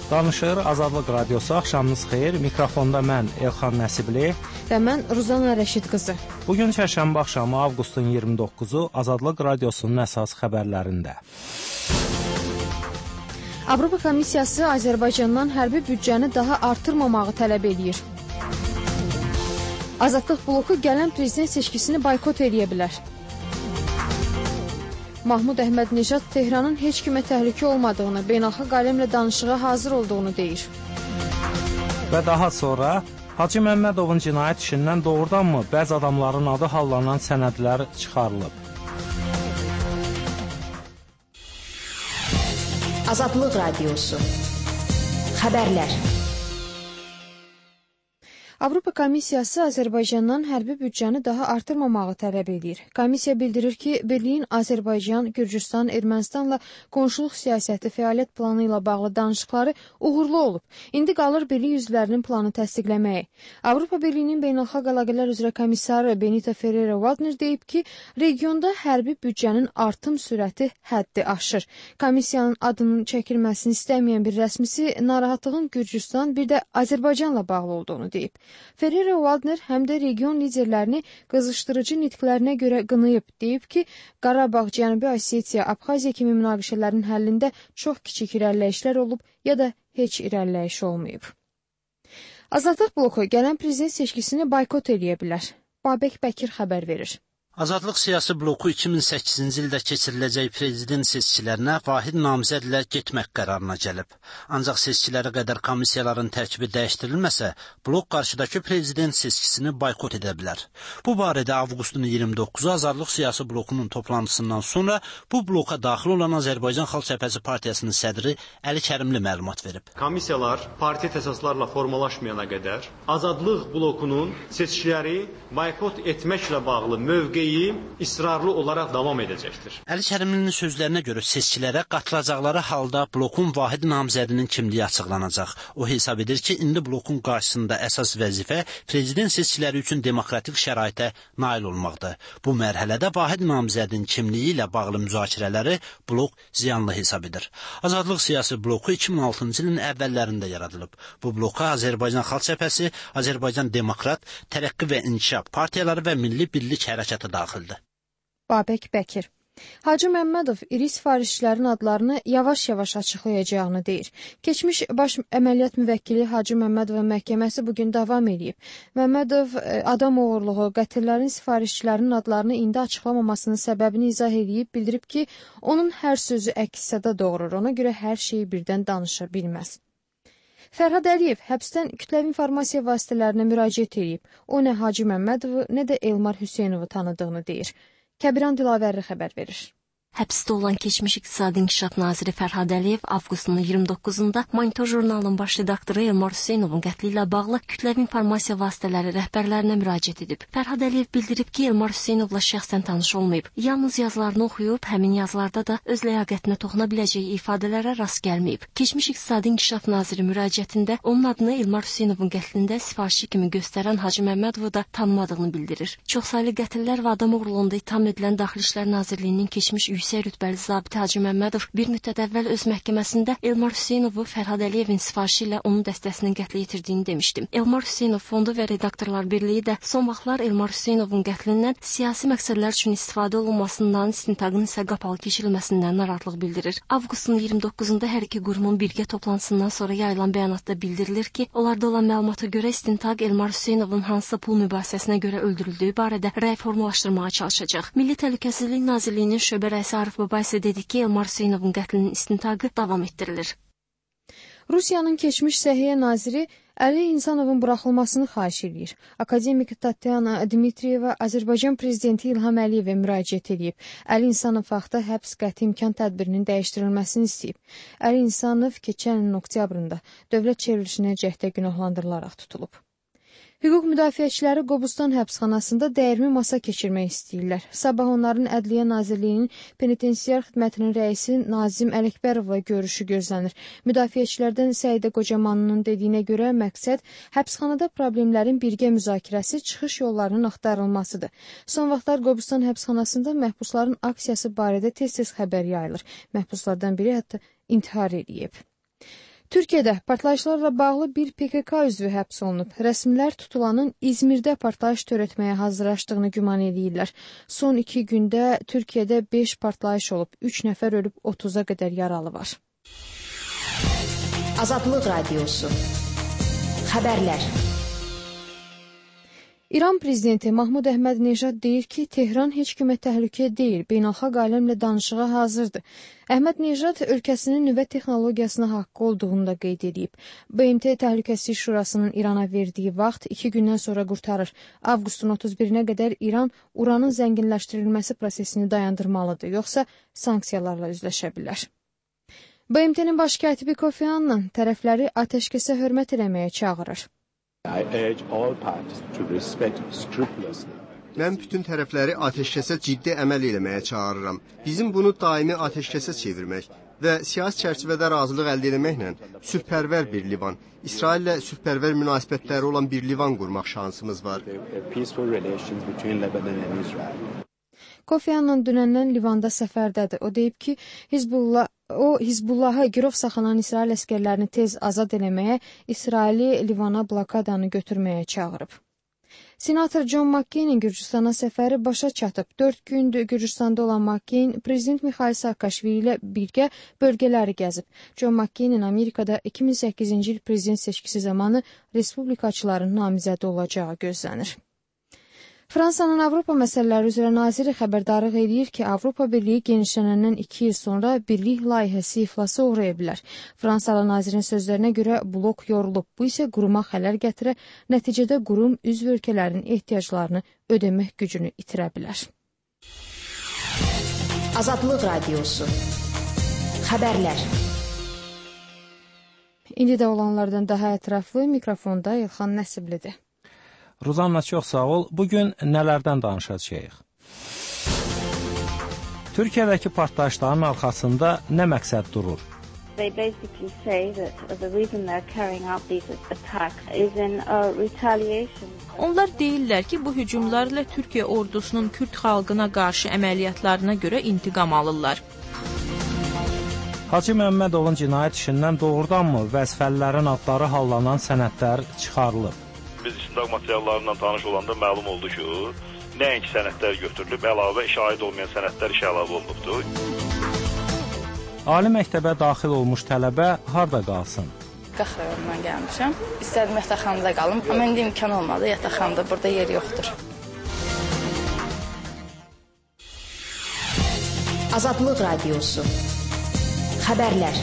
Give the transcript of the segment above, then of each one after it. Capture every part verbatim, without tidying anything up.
Danışır Azadlıq Radiosu, axşamınız xeyir. Mikrofonda mən Elxan Nəsibli və mən Ruzana Rəşid qızı. Bugün çərşənbə axşamı avqustun iyirmi doqquzu Azadlıq Radiosunun əsas xəbərlərində. Avropa Komissiyası Azərbaycandan hərbi büdcəni daha artırmamağı tələb edir. Azadlıq bloku gələn prezident seçkisini boykot edə bilər. Mahmud Əhmədnejad Tehranın heç kimə təhlükə olmadığını, beynəlxalq aləmlə danışığa hazır olduğunu deyir. Və daha sonra Hacı Məmmədovun cinayət işindən doğrudanmı bəzi adamların adı hallanan sənədlər çıxarılıb? Azadlıq Radiosu Xəbərlər. Avropa Komissiyası Azərbaycandan hərbi büdcəni daha artırmamağı tələb edir. Komissiya bildirir ki, Birliyin Azərbaycan, Gürcüstan, Ermənistanla qonşuluq siyasəti fəaliyyət planı ilə bağlı danışıqları uğurlu olub. İndi qalır Birlik üzvlərinin planı təsdiqləməyi. Avropa Birliyinin beynəlxalq əlaqələr üzrə komissarı Benita Ferrero-Waldner deyib ki, regionda hərbi büdcənin artım sürəti həddi aşır. Komissiyanın adının çəkilməsini istəməyən bir rəsmisi narahatlığın Gürcüstan, bir də Azərbaycanla bağlı olduğunu deyib. Ferrero-Waldner həm də region liderlərini qızışdırıcı nitqlərinə görə qınayıb, deyib ki, Qarabağ, Cənubi Osetiya, Abxaziya kimi münaqişələrin həllində çox kiçik irəliləyişlər olub ya da heç irəliləyiş olmayıb. Azadlıq bloku gələn prezident seçkisini boykot edə bilər. Babək Bəkir xəbər verir. Azadlıq siyasi bloku iki min səkkizinci ildə keçiriləcək prezident seçkilərinə vahid namizədlə getmək qərarına gəlib. Ancaq seçkilərə qədər komissiyaların tərkibi dəyişdirilməsə, blok qarşıdakı prezident seçkisini boykot edə bilər. Bu barədə avqustun iyirmi doqquzu Azadlıq siyasi blokunun toplantısından sonra bu bloka daxil olan Azərbaycan Xalq Cəbhəsi Partiyasının sədri Əli Kərimli məlumat verib. Komissiyalar parti əsaslarla formalaşmayana qədər Azadlıq blokunun seçkiləri boykot etməklə bağlı mövqeyi israrlı olaraq davam edəcəkdir. Əli Kərimlinin sözlərinə görə seçkilərə qatılacaqları halda blokun vahid namizədinin kimliyi açıqlanacaq. O hesab edir ki, indi blokun qarşısında əsas vəzifə prezident seçkiləri üçün demokratik şəraitə nail olmaqdır. Bu mərhələdə vahid namizədin kimliyi ilə bağlı müzakirələri blok ziyanlı hesab edir. Azadlıq siyasi bloku iki min altıncı ilin əvvəllərində yaradılıb. Bu bloka Azərbaycan Xalq Cəbhəsi, Azərbaycan Demokrat, Tərəqqi və İnkişaf partiyaları və Milli Birlik Hərəkatı daxildir. Babək Bəkir. Hacı Məmmədov iri sifarişçilərin adlarını yavaş-yavaş açıqlayacağını deyir. Keçmiş baş əməliyyat müvəkkili Hacı Məmmədovun məhkəməsi bugün davam edib. Məmmədov adam oğurluğu, qətillərin sifarişçilərinin adlarını indi açıqlamamasının səbəbini izah edib, bildirib ki, onun hər sözü əks-səda doğurur, ona görə hər şeyi birdən danışa bilməz. Fərhad Əliyev həbsdən kütləvi informasiya vasitələrinə müraciət edib. O nə Hacı Məmmədovu, nə də Elmar Hüseynovu tanıdığını deyir. Kəbiran Dilavərli xəbər verir. Həbsdə olan keçmiş İqtisadi İnkişaf naziri Fərhad Əliyev avqustun iyirmi doqquzunda Monitor jurnalının baş redaktoru Elmar Hüseynovun qətli ilə bağlı kütləvi informasiya vasitələri rəhbərlərinə müraciət edib. Fərhad Əliyev bildirib ki, Elmar Hüseynovla şəxsən tanış olmayıb. Yalnız yazılarını oxuyub, həmin yazılarda da öz ləyaqətinə toxuna biləcəyi ifadələrə rast gəlməyib. Keçmiş İqtisadi İnkişaf naziri müraciətində onun adını Elmar Hüseynovun qətlində sifarişçi kimi göstərən Hacı Məmmədovu da tanımadığını bildirir. Çoxsaylı qətillər və adam oğurluğunda itham edilən Daxili İşlər Nazirliyinin keçmiş yüksək rütbəli zabiti Hacı Məmmədov bir müddət əvvəl öz məhkəməsində Elmar Hüseynovu Fərhad Əliyevin sifarişi ilə onun dəstəsinin qətlə yetirdiyini demişdim. Elmar Hüseynov Fondu və Redaktorlar Birliyi də son vaxtlar Elmar Hüseynovun qətlindən siyasi məqsədlər üçün istifadə olunmasından, istintaqın isə qapalı keçirilməsindən narahatlıq bildirir. Avqustun iyirmi doqquzunda hər iki qurumun birgə toplantısından sonra yayılan bəyanatda bildirilir ki, onlarda olan məlumata görə istintaq Elmar Hüseynovun hansı pul mübahisəsinə görə öldürüldüyü barədə rəy formalaşdırmağa çalışacaq. Milli Təhlükəsizlik Nazirliyinin şöbə rəisi Arif Baba isə dedi ki, Elmar Hüseynovun qətlinin istintaqı davam etdirilir. Rusiyanın keçmiş Səhiyyə naziri Əli İnsanovun buraxılmasını xahiş edir. Akademik Tatyana Dmitriyeva Azərbaycan prezidenti İlham Əliyevə müraciət edib. Əli İnsanov vaxtda həbs qəti imkan tədbirinin dəyişdirilməsini istəyib. Əli İnsanov keçən ilin oktyabrında dövlət çevrilişinə cəhdə günahlandırılaraq tutulub. Hüquq müdafiəçiləri Qobustan həbsxanasında dəyirmi masa keçirmək istəyirlər. Sabah onların Ədliyyə Nazirliyinin penitensiar xidmətinin rəisi Nazim Ələkbərovla görüşü gözlənir. Müdafiəçilərdən Səidə Qocamanının dediyinə görə məqsəd həbsxanada problemlərin birgə müzakirəsi, çıxış yollarının axtarılmasıdır. Son vaxtlar Qobustan həbsxanasında məhbusların aksiyası barədə tez-tez xəbər yayılır. Məhbuslardan biri hətta intihar edib. Türkiyədə partlayışlarla bağlı bir P K K üzvü həbs olunub. Rəsmilər tutulanın İzmirdə partlayış törətməyə hazırlaşdığını güman edirlər. Son iki gündə Türkiyədə beş partlayış olub, üç nəfər ölüb, otuza qədər yaralı var. Azadlıq Radiosu. Xəbərlər. İran prezidenti Mahmud Əhməd-Nejad deyir ki, Tehran heç kimə təhlükə deyil, beynəlxalq aləmlə danışığa hazırdır. Əhməd-Nejad ölkəsinin nüvə texnologiyasına haqqı olduğunu da qeyd edib. B M T Təhlükəsizlik Şurasının İrana verdiyi vaxt iki gündən sonra qurtarır. Avqustun otuz birinə qədər İran uranın zənginləşdirilməsi prosesini dayandırmalıdır, yoxsa sanksiyalarla üzləşə bilər. B M T'nin baş katibi Kofi Annan tərəfləri atəşkəsə hörmət eləməyə çağırır. Mən bütün tərəfləri atəşkəsə ciddi əməl eləməyə çağırıram. Bizim bunu daimi atəşkəsə çevirmək və siyasi çərçivədə razılıq əldə etməklə sülhpərvər bir Livan, İsraillə sülhpərvər münasibətləri olan bir Livan qurmaq şansımız var. Kofi Annan dünəndən Livanda səfərdədir. O deyib ki, Hizbullah O, Hizbullahı girov saxlanan İsrail əskərlərini tez azad eləməyə, İsraili Livana blokadanı götürməyə çağırıb. Senator John McCain-in Gürcüstana səfəri başa çatıb. Dörd gündür Gürcüstanda olan McCain, Prezident Mikhail Saakashvili ilə birgə bölgələri gəzib. John McCain-in Amerikada iki min səkkizinci il prezident seçkisi zamanı respublikaçıların namizədi olacağı gözlənir. Fransanın Avropa məsələləri üzrə naziri xəbərdarlıq edir ki, Avropa Birliyi genişlənəndən iki il sonra birlik layihəsi iflasa uğraya bilər. Fransalı nazirin sözlərinə görə blok yorulub. Bu isə quruma xələl gətirə, nəticədə qurum üzv ölkələrin ehtiyaclarını ödəmək gücünü itirə bilər. Azadlıq Radiosu. Xəbərlər. İndi də olanlardan daha ətraflı mikrofonda İlxan Nəsiblidir. Ruzanna, çox sağ ol. Bugün nələrdən danışacağıq? Türkiyədəki partlayışların arxasında nə məqsəd durur? They basically say that the reason they're carrying out these attacks is in a retaliation. Onlar deyirlər ki, bu hücumlarla Türkiyə ordusunun Kürd xalqına qarşı əməliyyatlarına görə intiqam alırlar. Hacı Məmmədovun cinayət işindən doğrudanmı vəzifəlilərin adları hallanan sənədlər çıxarılıb? Biz istintaq materiallarından tanış olanda məlum oldu ki, nəinki sənədlər götürülüb, əlavə şahid olmayan sənədlər işə əlavə olunubdur. Ali məktəbə daxil olmuş tələbə harda qalsın? Qax rayonundan gəlmişəm. İstədim yataqxanada qalım, amma indi imkan olmadı, yataqxanada burada yer yoxdur. Azadlıq Radiosu. Xəbərlər.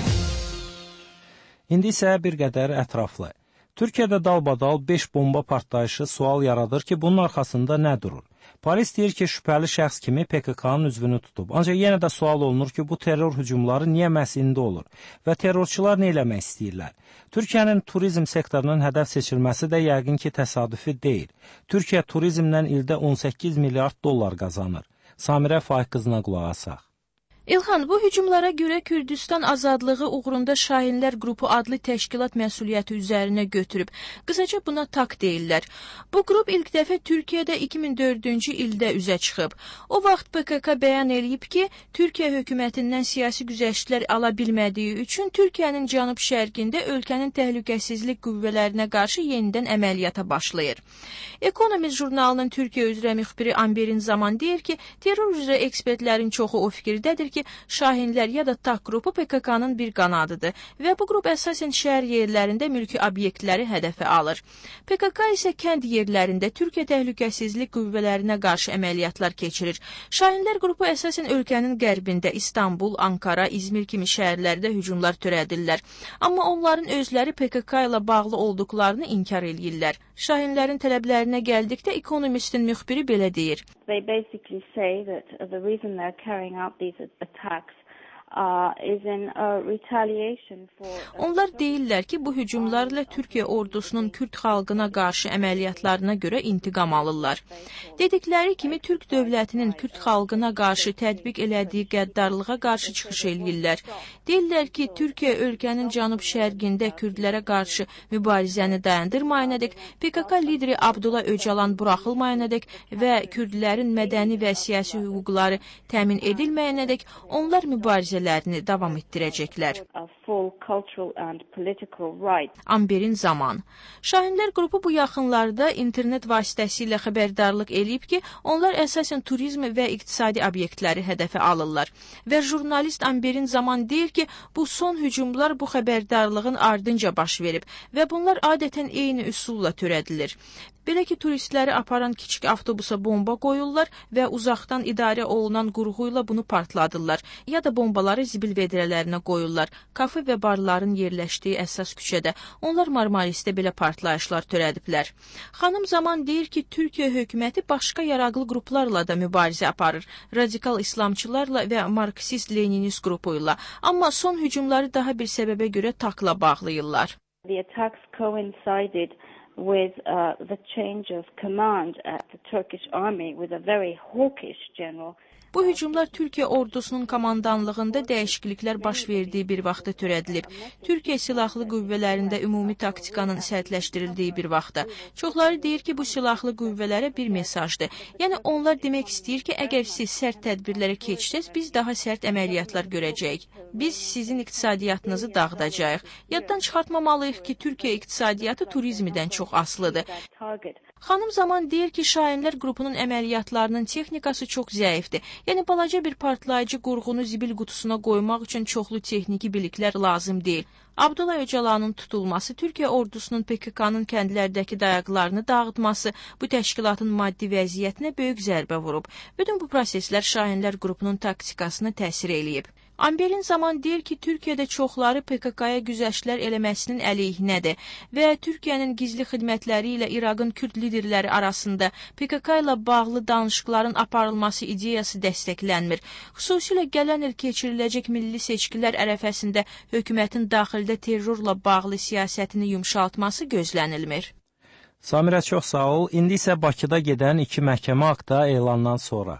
İndi isə bir qədər ətraflı. Türkiyədə dalbadal beş bomba partlayışı sual yaradır ki, bunun arxasında nə durur? Polis deyir ki, şübhəli şəxs kimi P K K-nın üzvünü tutub. Ancaq yenə də sual olunur ki, bu terror hücumları niyə məhz indi olur və terrorçular nə eləmək istəyirlər? Türkiyənin turizm sektorunun hədəf seçilməsi də yəqin ki, təsadüfi deyil. Türkiyə turizmdən ildə on səkkiz milyard dollar qazanır. Samirə Faiq qızına qulaq asaq. İlxan, bu hücumlara görə Kürdistan azadlığı uğrunda Şahinlər qrupu adlı təşkilat məsuliyyəti üzərinə götürüb. Qısaca buna tak deyirlər. Bu qrup ilk dəfə Türkiyədə iki min dördüncü ildə üzə çıxıb. O vaxt P K K bəyan eləyib ki, Türkiyə hökumətindən siyasi güzəştlər ala bilmədiyi üçün Türkiyənin cənub-şərqində ölkənin təhlükəsizlik qüvvələrinə qarşı yenidən əməliyyata başlayır. Economist jurnalının Türkiyə üzrə müxbiri Amberin Zaman deyir ki, terror üzrə ekspertlərin çoxu o fikirdədir ki, Şahinlər ya da TAK qrupu P K K-nın bir qanadıdır və bu qrup əsasən şəhər yerlərində mülki obyektləri hədəfə alır. P K K isə kənd yerlərində Türkiyə təhlükəsizlik qüvvələrinə qarşı əməliyyatlar keçirir. Şahinlər qrupu əsasən ölkənin qərbində İstanbul, Ankara, İzmir kimi şəhərlərdə hücumlar törədirlər. Amma onların özləri P K K ilə bağlı olduqlarını inkar eləyirlər. Şahinlərin tələblərinə gəldikdə Economist'in müxbiri belə deyir. They basically say that the reason they're carrying out these attacks Uh, is in a retaliation for... Onlar deyirlər ki, bu hücumlarla Türkiyə ordusunun Kürd xalqına qarşı əməliyyatlarına görə intiqam alırlar. Dedikləri kimi Türk dövlətinin Kürd xalqına qarşı tətbiq elədiyi qəddarlığa qarşı çıxış eləyirlər. Deyirlər ki, Türkiyə ölkənin cənub-şərqində Kürdlərə qarşı mübarizəni dayandırmayınadək, P K K lideri Abdullah Öcalan buraxılmayınadək və Kürdlərin mədəni və siyasi hüquqları təmin edilməyənədək onlar mübarizə vəzifələrini davam etdirəcəklər. Amberin Zaman. Şahinlər qrupu bu yaxınlarda internet vasitəsilə xəbərdarlıq eləyib ki, onlar əsasən turizm və iqtisadi obyektləri hədəfə alırlar. Və jurnalist Amberin Zaman deyir ki, bu son hücumlar bu xəbərdarlığın ardınca baş verib və bunlar adətən eyni üsulla törədilir. Belə ki, turistləri aparan kiçik avtobusa bomba qoyurlar və uzaqdan idarə olunan qurğu ilə bunu partladırlar, ya da bombaları zibil vedrələrinə qoyurlar. Kafe və barların yerləşdiyi əsas küçədə. Onlar Marmarisdə belə partlayışlar törədiblər. Xanım Zaman deyir ki, Türkiyə hökuməti başqa yaraqlı qruplarla da mübarizə aparır, radikal İslamçılarla və Marksist-Leninist qrupu ilə. Amma son hücumları daha bir səbəbə görə takla bağlayırlar. The attacks coincided with uh, the change of command at the Turkish army with a very hawkish general. Bu hücumlar Türkiyə ordusunun komandanlığında dəyişikliklər baş verdiyi bir vaxtda törədilib. Türkiyə silahlı qüvvələrində ümumi taktikanın sərtləşdirildiyi bir vaxtda. Çoxları deyir ki, bu silahlı qüvvələrə bir mesajdır. Yəni onlar demək istəyir ki, əgər siz sərt tədbirlərə keçsəz, biz daha sərt əməliyyatlar görəcəyik. Biz sizin iqtisadiyyatınızı dağıdacağıq. Yaddan çıxartmamalıyıq ki, Türkiyə iqtisadiyyatı turizmdən çox asılıdır. Xanım Zaman deyir ki, şahinlər qrupunun əməliyyatlarının texnikası çox zəifdir. Yəni, balaca bir partlayıcı qurğunu zibil qutusuna qoymaq üçün çoxlu texniki biliklər lazım deyil. Abdullah Öcalanın tutulması, Türkiyə ordusunun P K K-nın kəndlərdəki dayaqlarını dağıtması bu təşkilatın maddi vəziyyətinə böyük zərbə vurub. Bütün bu proseslər şahinlər qrupunun taktikasına təsir eləyib. Amberin Zaman deyir ki, Türkiyədə çoxları P K K-ya güzəştlər eləməsinin əleyhinədir və Türkiyənin gizli xidmətləri ilə İraqın Kürd liderləri arasında P K K ilə bağlı danışıqların aparılması ideyası dəstəklənmir. Xüsusilə gələn il keçiriləcək milli seçkilər ərəfəsində hökumətin daxildə terrorla bağlı siyasətini yumşaltması gözlənilmir. Samirə, çox sağ ol. İndi isə Bakıda gedən iki məhkəmə aktı elandan sonra.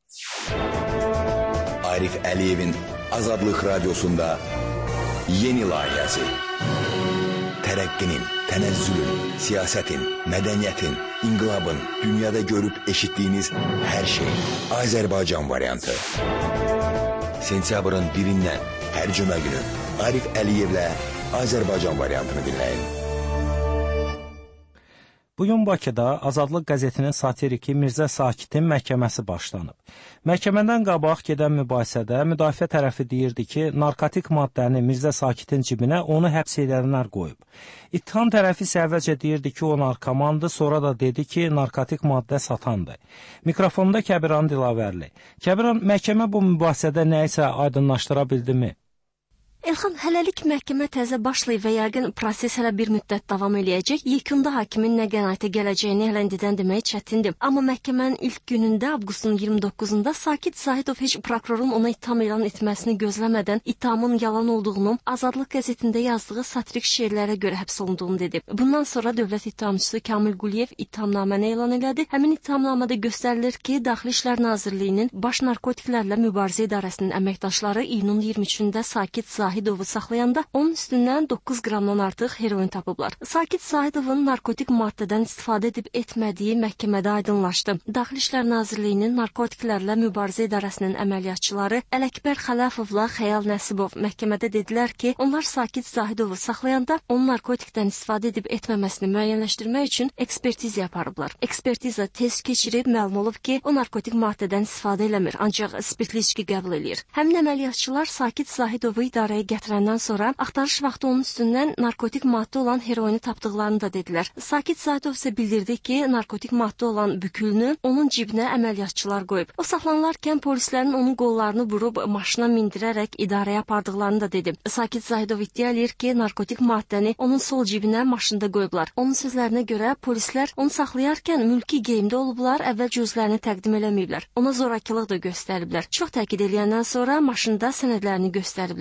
Arif Əliyevin Azadlıq Radiosunda yeni layihəsi. Tərəqqinin, tənəzzülün, siyasətin, mədəniyyətin, inqilabın, dünyada görüb eşitdiyiniz hər şey. Azərbaycan variantı. Sentyabrın birindən hər cümə günü Arif Əliyevlə Azərbaycan variantını dinləyin. Bugün Bakıda Azadlıq qəzetinin satiriki Mirzə Sakitin məhkəməsi başlanıb. Məhkəmədən qabaq gedən mübahisədə müdafiə tərəfi deyirdi ki, narkotik maddəni Mirzə Sakitin cibinə onu həbs edənlər qoyub. İttiham tərəfi isə əvvəlcə deyirdi ki, o narkomandır, sonra da dedi ki, narkotik maddə satandır. Mikrofonda Kəbiran Dilavərli. Kəbiran, məhkəmə bu mübahisədə nə isə aydınlaşdıra bildimi? Elxan, hələlik məhkəmə təzə başlayıb və yəqin proses hələ bir müddət davam eləyəcək. Yekunda hakimin nə qənaətə gələcəyini hələ indidən demək çətindir. Amma məhkəmənin ilk günündə, avqustun iyirmi doqquzunda Sakit Zahidov heç prokurorun ona ittiham elan etməsini gözləmədən ittihamın yalan olduğunu, Azadlıq qəzetində yazdığı satirik şeirlərə görə həbs olunduğunu dedi. Bundan sonra dövlət ittihamçısı Kamil Quliyev ittihamnaməni elan elədi. Həmin ittihamnamada göstərilir ki, Daxili İşlər Nazirliyinin Baş Narkotiklərlə Mübarizə İdarəsinin əməkdaşları iyunun iyirmi üçündə Sakit Zahidov Zahidovu saxlayanda onun üstündən doqquz qramdan artıq heroin tapıblar. Sakit Zahidovun narkotik maddədən istifadə edib etmədiyi məhkəmədə aydınlaşdı. Daxili İşlər Nazirliyinin Narkotiklərlə Mübarizə İdarəsinin əməliyyatçıları Ələkbər Xələfovla Xəyal Nəsibov məhkəmədə dedilər ki, onlar Sakit Zahidovu saxlayanda onun narkotikdən istifadə edib etməməsini müəyyənləşdirmək üçün ekspertiza aparıblar. Ekspertiza test keçirib məlum olub ki, o narkotik maddədən istifadə eləmir, ancaq spirtli içki qəbul edir. Həmin əməliyyatçılar Sakit Zahidovu idarəyə gətirəndən sonra axtarış vaxtı onun üstündən narkotik maddə olan heroini tapdıqlarını da dedilər. Sakit Zahidov isə bildirdi ki, narkotik maddə olan bükülünü onun cibinə əməliyyatçılar qoyub. O saxlanılarkən polislərin onun qollarını vurub maşına mindirərək idarəyə apardıqlarını da dedi. Sakit Zahidov iddia edir ki, narkotik maddəni onun sol cibinə maşında qoyublar. Onun sözlərinə görə polislər onu saxlayarkən mülki geyimdə olublar, əvvəlcə özlərini təqdim eləməyiblər. Ona zorakılıq da göstəriblər. Çox təkid edəndən sonra maşında sənədlərini göstəriblər. Narkotik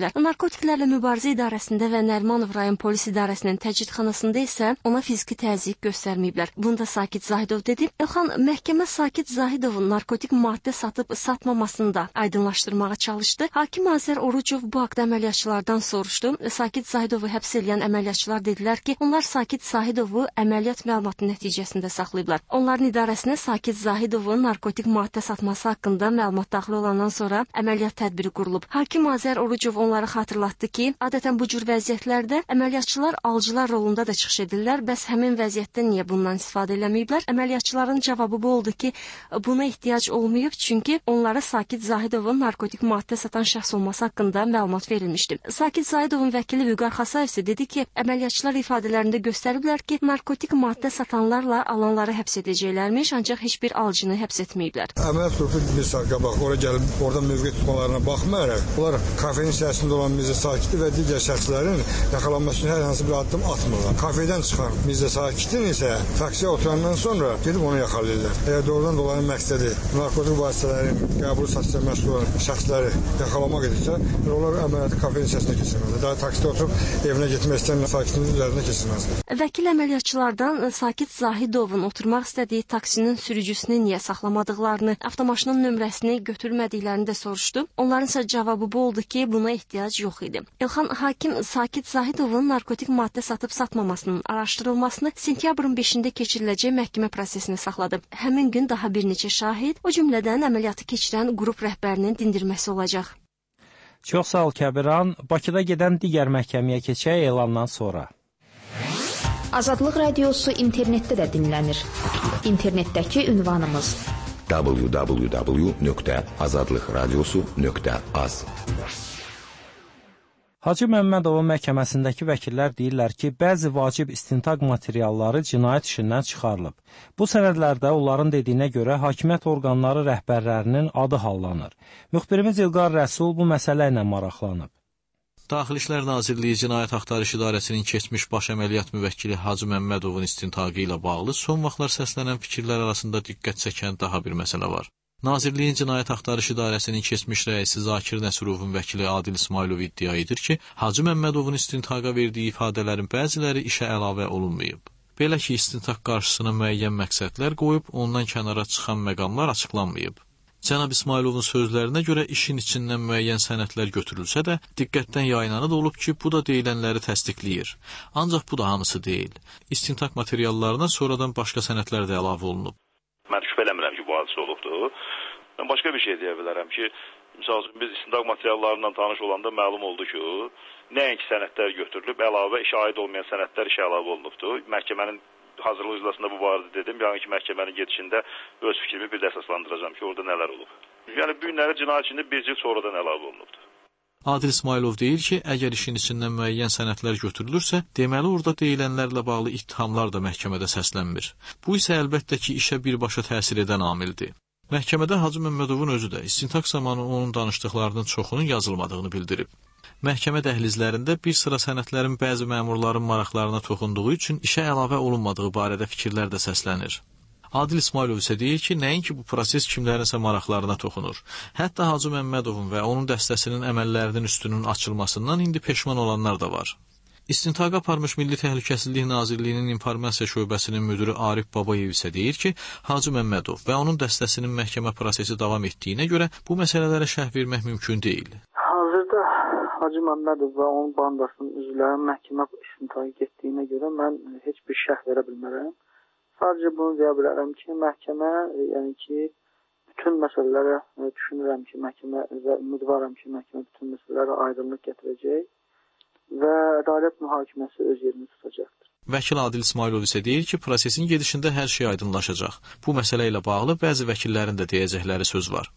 Narkotiklərlə Mübarizə İdarəsində və Nərimanov rayon polis idarəsinin təcridxanasında isə ona fiziki təzyiq göstərməyiblər. Bunda Sakit Zahidov dedi. Elxan, məhkəmə Sakit Zahidovun narkotik maddə satıb satmamasını da aydınlaşdırmağa çalışdı. Hakim Azər Orucov bu haqda əməliyyatçılardan soruşdu. Sakit Zahidovu həbs edən əməliyyatçılar dedilər ki, onlar Sakit Zahidovu əməliyyat məlumatı nəticəsində saxlayıblar. Onların idarəsinə Sakit Zahidovun narkotik maddə satması haqqında məlumat daxil olandan sonra əməliyyat tədbiri qurulub. Hakim Azər Orucov onları xatırlatdı ki, adətən bu cür vəziyyətlərdə əməliyyatçılar alıcılar rolunda da çıxış edirlər. Bəs həmin vəziyyətdə niyə bundan istifadə eləməyiblər? Əməliyyatçıların cavabı bu oldu ki, buna ehtiyac olmayıb, çünki onlara Sakit Zahidovun narkotik maddə satan şəxs olması haqqında məlumat verilmişdi. Sakit Zahidovun vəkili Vüqar Xasayev isə dedi ki, əməliyyatçılar ifadələrində göstəriblər ki, narkotik maddə satanlarla alanları həbs edəcəklərmiş, ancaq heç bir alıcını həbs etməyiblər. Əməliyyat qrupu bir saqa bax, ora gəlib, oradan mövqe tutmalarına baxmayaraq, onlar kafenin içərisində olan Mirzə Sakiti və digər şəxslərin yaxalanması üçün hər hansı bir addım atmırlar. Kafedən çıxan Mirzə Sakitin isə taksiyə oturandan sonra gedib onu yaxalayırlar. Əgər doğrudan dolayı məqsədi narkotik vasitələrin qəbulu satışına məsul olan şəxsləri yaxalamaq edirsə, onlar əməliyyatı kafenin içərisində keçirməlidir. Daha taksidə oturub evinə getmək istəyən Sakitin üzərinə keçirməlidir. Vəkil əməliyyatçılardan Sakit Zahidovun oturmaq istədiyi taksinin sürücüsünü niyə saxlamadıqlarını, avtomaşının nömrəsini götürmədiklərini də soruşdu. Onların isə cavabı bu oldu ki, buna ehtiyac yox idi. Elxan, hakim Sakit Zahidovun narkotik maddə satıb satmamasının araşdırılmasını sentyabrın beşində keçiriləcək məhkəmə prosesinə saxladı. Həmin gün daha bir neçə şahid, o cümlədən əməliyyatı keçirən qrup rəhbərinin dindirməsi olacaq. Çox sağ ol Kəbiran. Bakıda gedən digər məhkəməyə keçək elandan sonra. Azadlıq Radiosu internetdə də dinlənir. İnternetdəki ünvanımız w w w nöqtə azadlıq radiosu nöqtə az. Hacı Məmmədovun məhkəməsindəki vəkillər deyirlər ki, bəzi vacib istintaq materialları cinayət işindən çıxarılıb. Bu sənədlərdə onların dediyinə görə hakimiyyət orqanları rəhbərlərinin adı hallanır. Müxbirimiz İlqar Rəsul bu məsələ ilə maraqlanıb. Daxili İşlər Nazirliyi Cinayət Axtarış İdarəsinin keçmiş baş əməliyyat müvəkkili Hacı Məmmədovun istintaqı ilə bağlı son vaxtlar səslənən fikirlər arasında diqqət çəkən daha bir məsələ var. Nazirliyin Cinayət Axtarış İdarəsinin keçmiş rəisi Zakir Nəsirovun vəkili Adil İsmailov iddia edir ki, Hacı Məmmədovun istintaqa verdiyi ifadələrin bəziləri işə əlavə olunmayıb. Belə ki, istintaq qarşısına müəyyən məqsədlər qoyub, ondan kənara çıxan məqamlar açıqlanmayıb. Cənab İsmailovun sözlərinə görə işin içindən müəyyən sənədlər götürülsə də, diqqətdən yayınanı da olub ki, bu da deyilənləri təsdiqləyir. Ancaq bu da hamısı deyil. İstintaq materiallarına sonradan başqa sənədlər də əlavə olunub. Mən şübhə eləmirəm ki, bu hadisə olubdur. Mən başqa bir şey deyə bilərəm ki, misal üçün biz istintaq materiallarından tanış olanda məlum oldu ki, nəinki sənədlər götürülüb, əlavə işə aid olmayan sənədlər işə əlavə olunubdur. Məhkəmənin hazırlıq iclasında bu barədə dedim, yəni ki, məhkəmənin gedişində öz fikrimi bir də əsaslandıracağam ki, orada nələr olub. Yəni, bu günləri cinayət içində bir cil sonradan əlavə olunubdur. Adil İsmailov deyir ki, əgər işin içindən müəyyən sənədlər götürülürsə, deməli orada deyilənlərlə bağlı ittihamlar da məhkəmədə səslənmir. Bu isə əlbəttə ki, işə birbaşa təsir edən amildir. Məhkəmədə Hacı Məmmədovun özü də istintaq zamanı onun danışdıqlarının çoxunun yazılmadığını bildirib. Məhkəmə dəhlizlərində bir sıra sənədlərin bəzi məmurların maraqlarına toxunduğu üçün işə əlavə olunmadığı barədə fikirlər də səslənir. Adil İsmailov isə deyir ki, nəinki bu proses kimlərinsə maraqlarına toxunur. Hətta Hacı Məmmədovun və onun dəstəsinin əməllərinin üstünün açılmasından indi peşman olanlar da var. İstintaqa aparmış Milli Təhlükəsizlik Nazirliyinin informasiya şöbəsinin müdiri Arif Babayev isə deyir ki, Hacı Məmmədov və onun dəstəsinin məhkəmə prosesi davam etdiyinə görə bu məsələlərə şərh vermək mümkün deyil. Hazırda Hacı Məmmədov və onun bandasının üzvləri məhkəmə istintaqa getdiyinə görə mən heç bir şərh verə bilmərəm. Sadəcə bunu deyə bilərəm ki, məhkəmə, yəni ki, bütün məsələlərə düşünürəm ki, məhkəmə və ümidvaram ki, məhkəmə bütün məsələlərə aydınlıq gətirəcək və ədalət mühakiməsi öz yerini tutacaqdır. Vəkil Adil İsmailov isə deyir ki, prosesin gedişində hər şey aydınlaşacaq. Bu məsələ ilə bağlı bəzi vəkillərin də deyəcəkləri söz var.